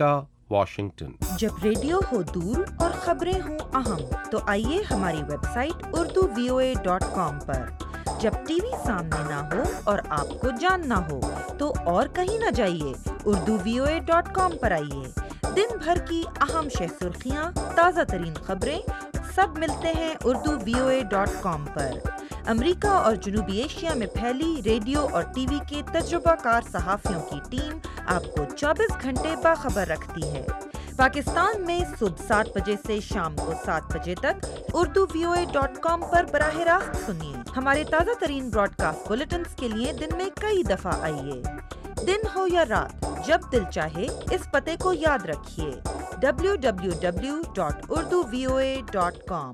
Washington. جب ریڈیو ہو دور اور خبریں ہوں اہم تو آئیے ہماری ویب سائٹ urduvoa.com پر۔ جب ٹی وی سامنے نہ ہو اور آپ کو جاننا ہو تو اور کہیں نہ جائیے، urduvoa.com پر آئیے۔ دن بھر کی اہم شہ سرخیاں، تازہ ترین خبریں سب ملتے ہیں urduvoa.com پر۔ امریکہ اور جنوبی ایشیا میں پھیلی ریڈیو اور ٹی وی کے تجربہ کار صحافیوں کی ٹیم آپ کو 24 گھنٹے باخبر رکھتی ہے۔ پاکستان میں صبح 7 بجے سے شام کو 7 بجے تک urduvoa.com پر براہ راست سنیے۔ ہمارے تازہ ترین براڈ کاسٹ بلیٹنز کے لیے دن میں کئی دفعہ آئیے۔ دن ہو یا رات، جب دل چاہے اس پتے کو یاد رکھیے www.urduvoa.com۔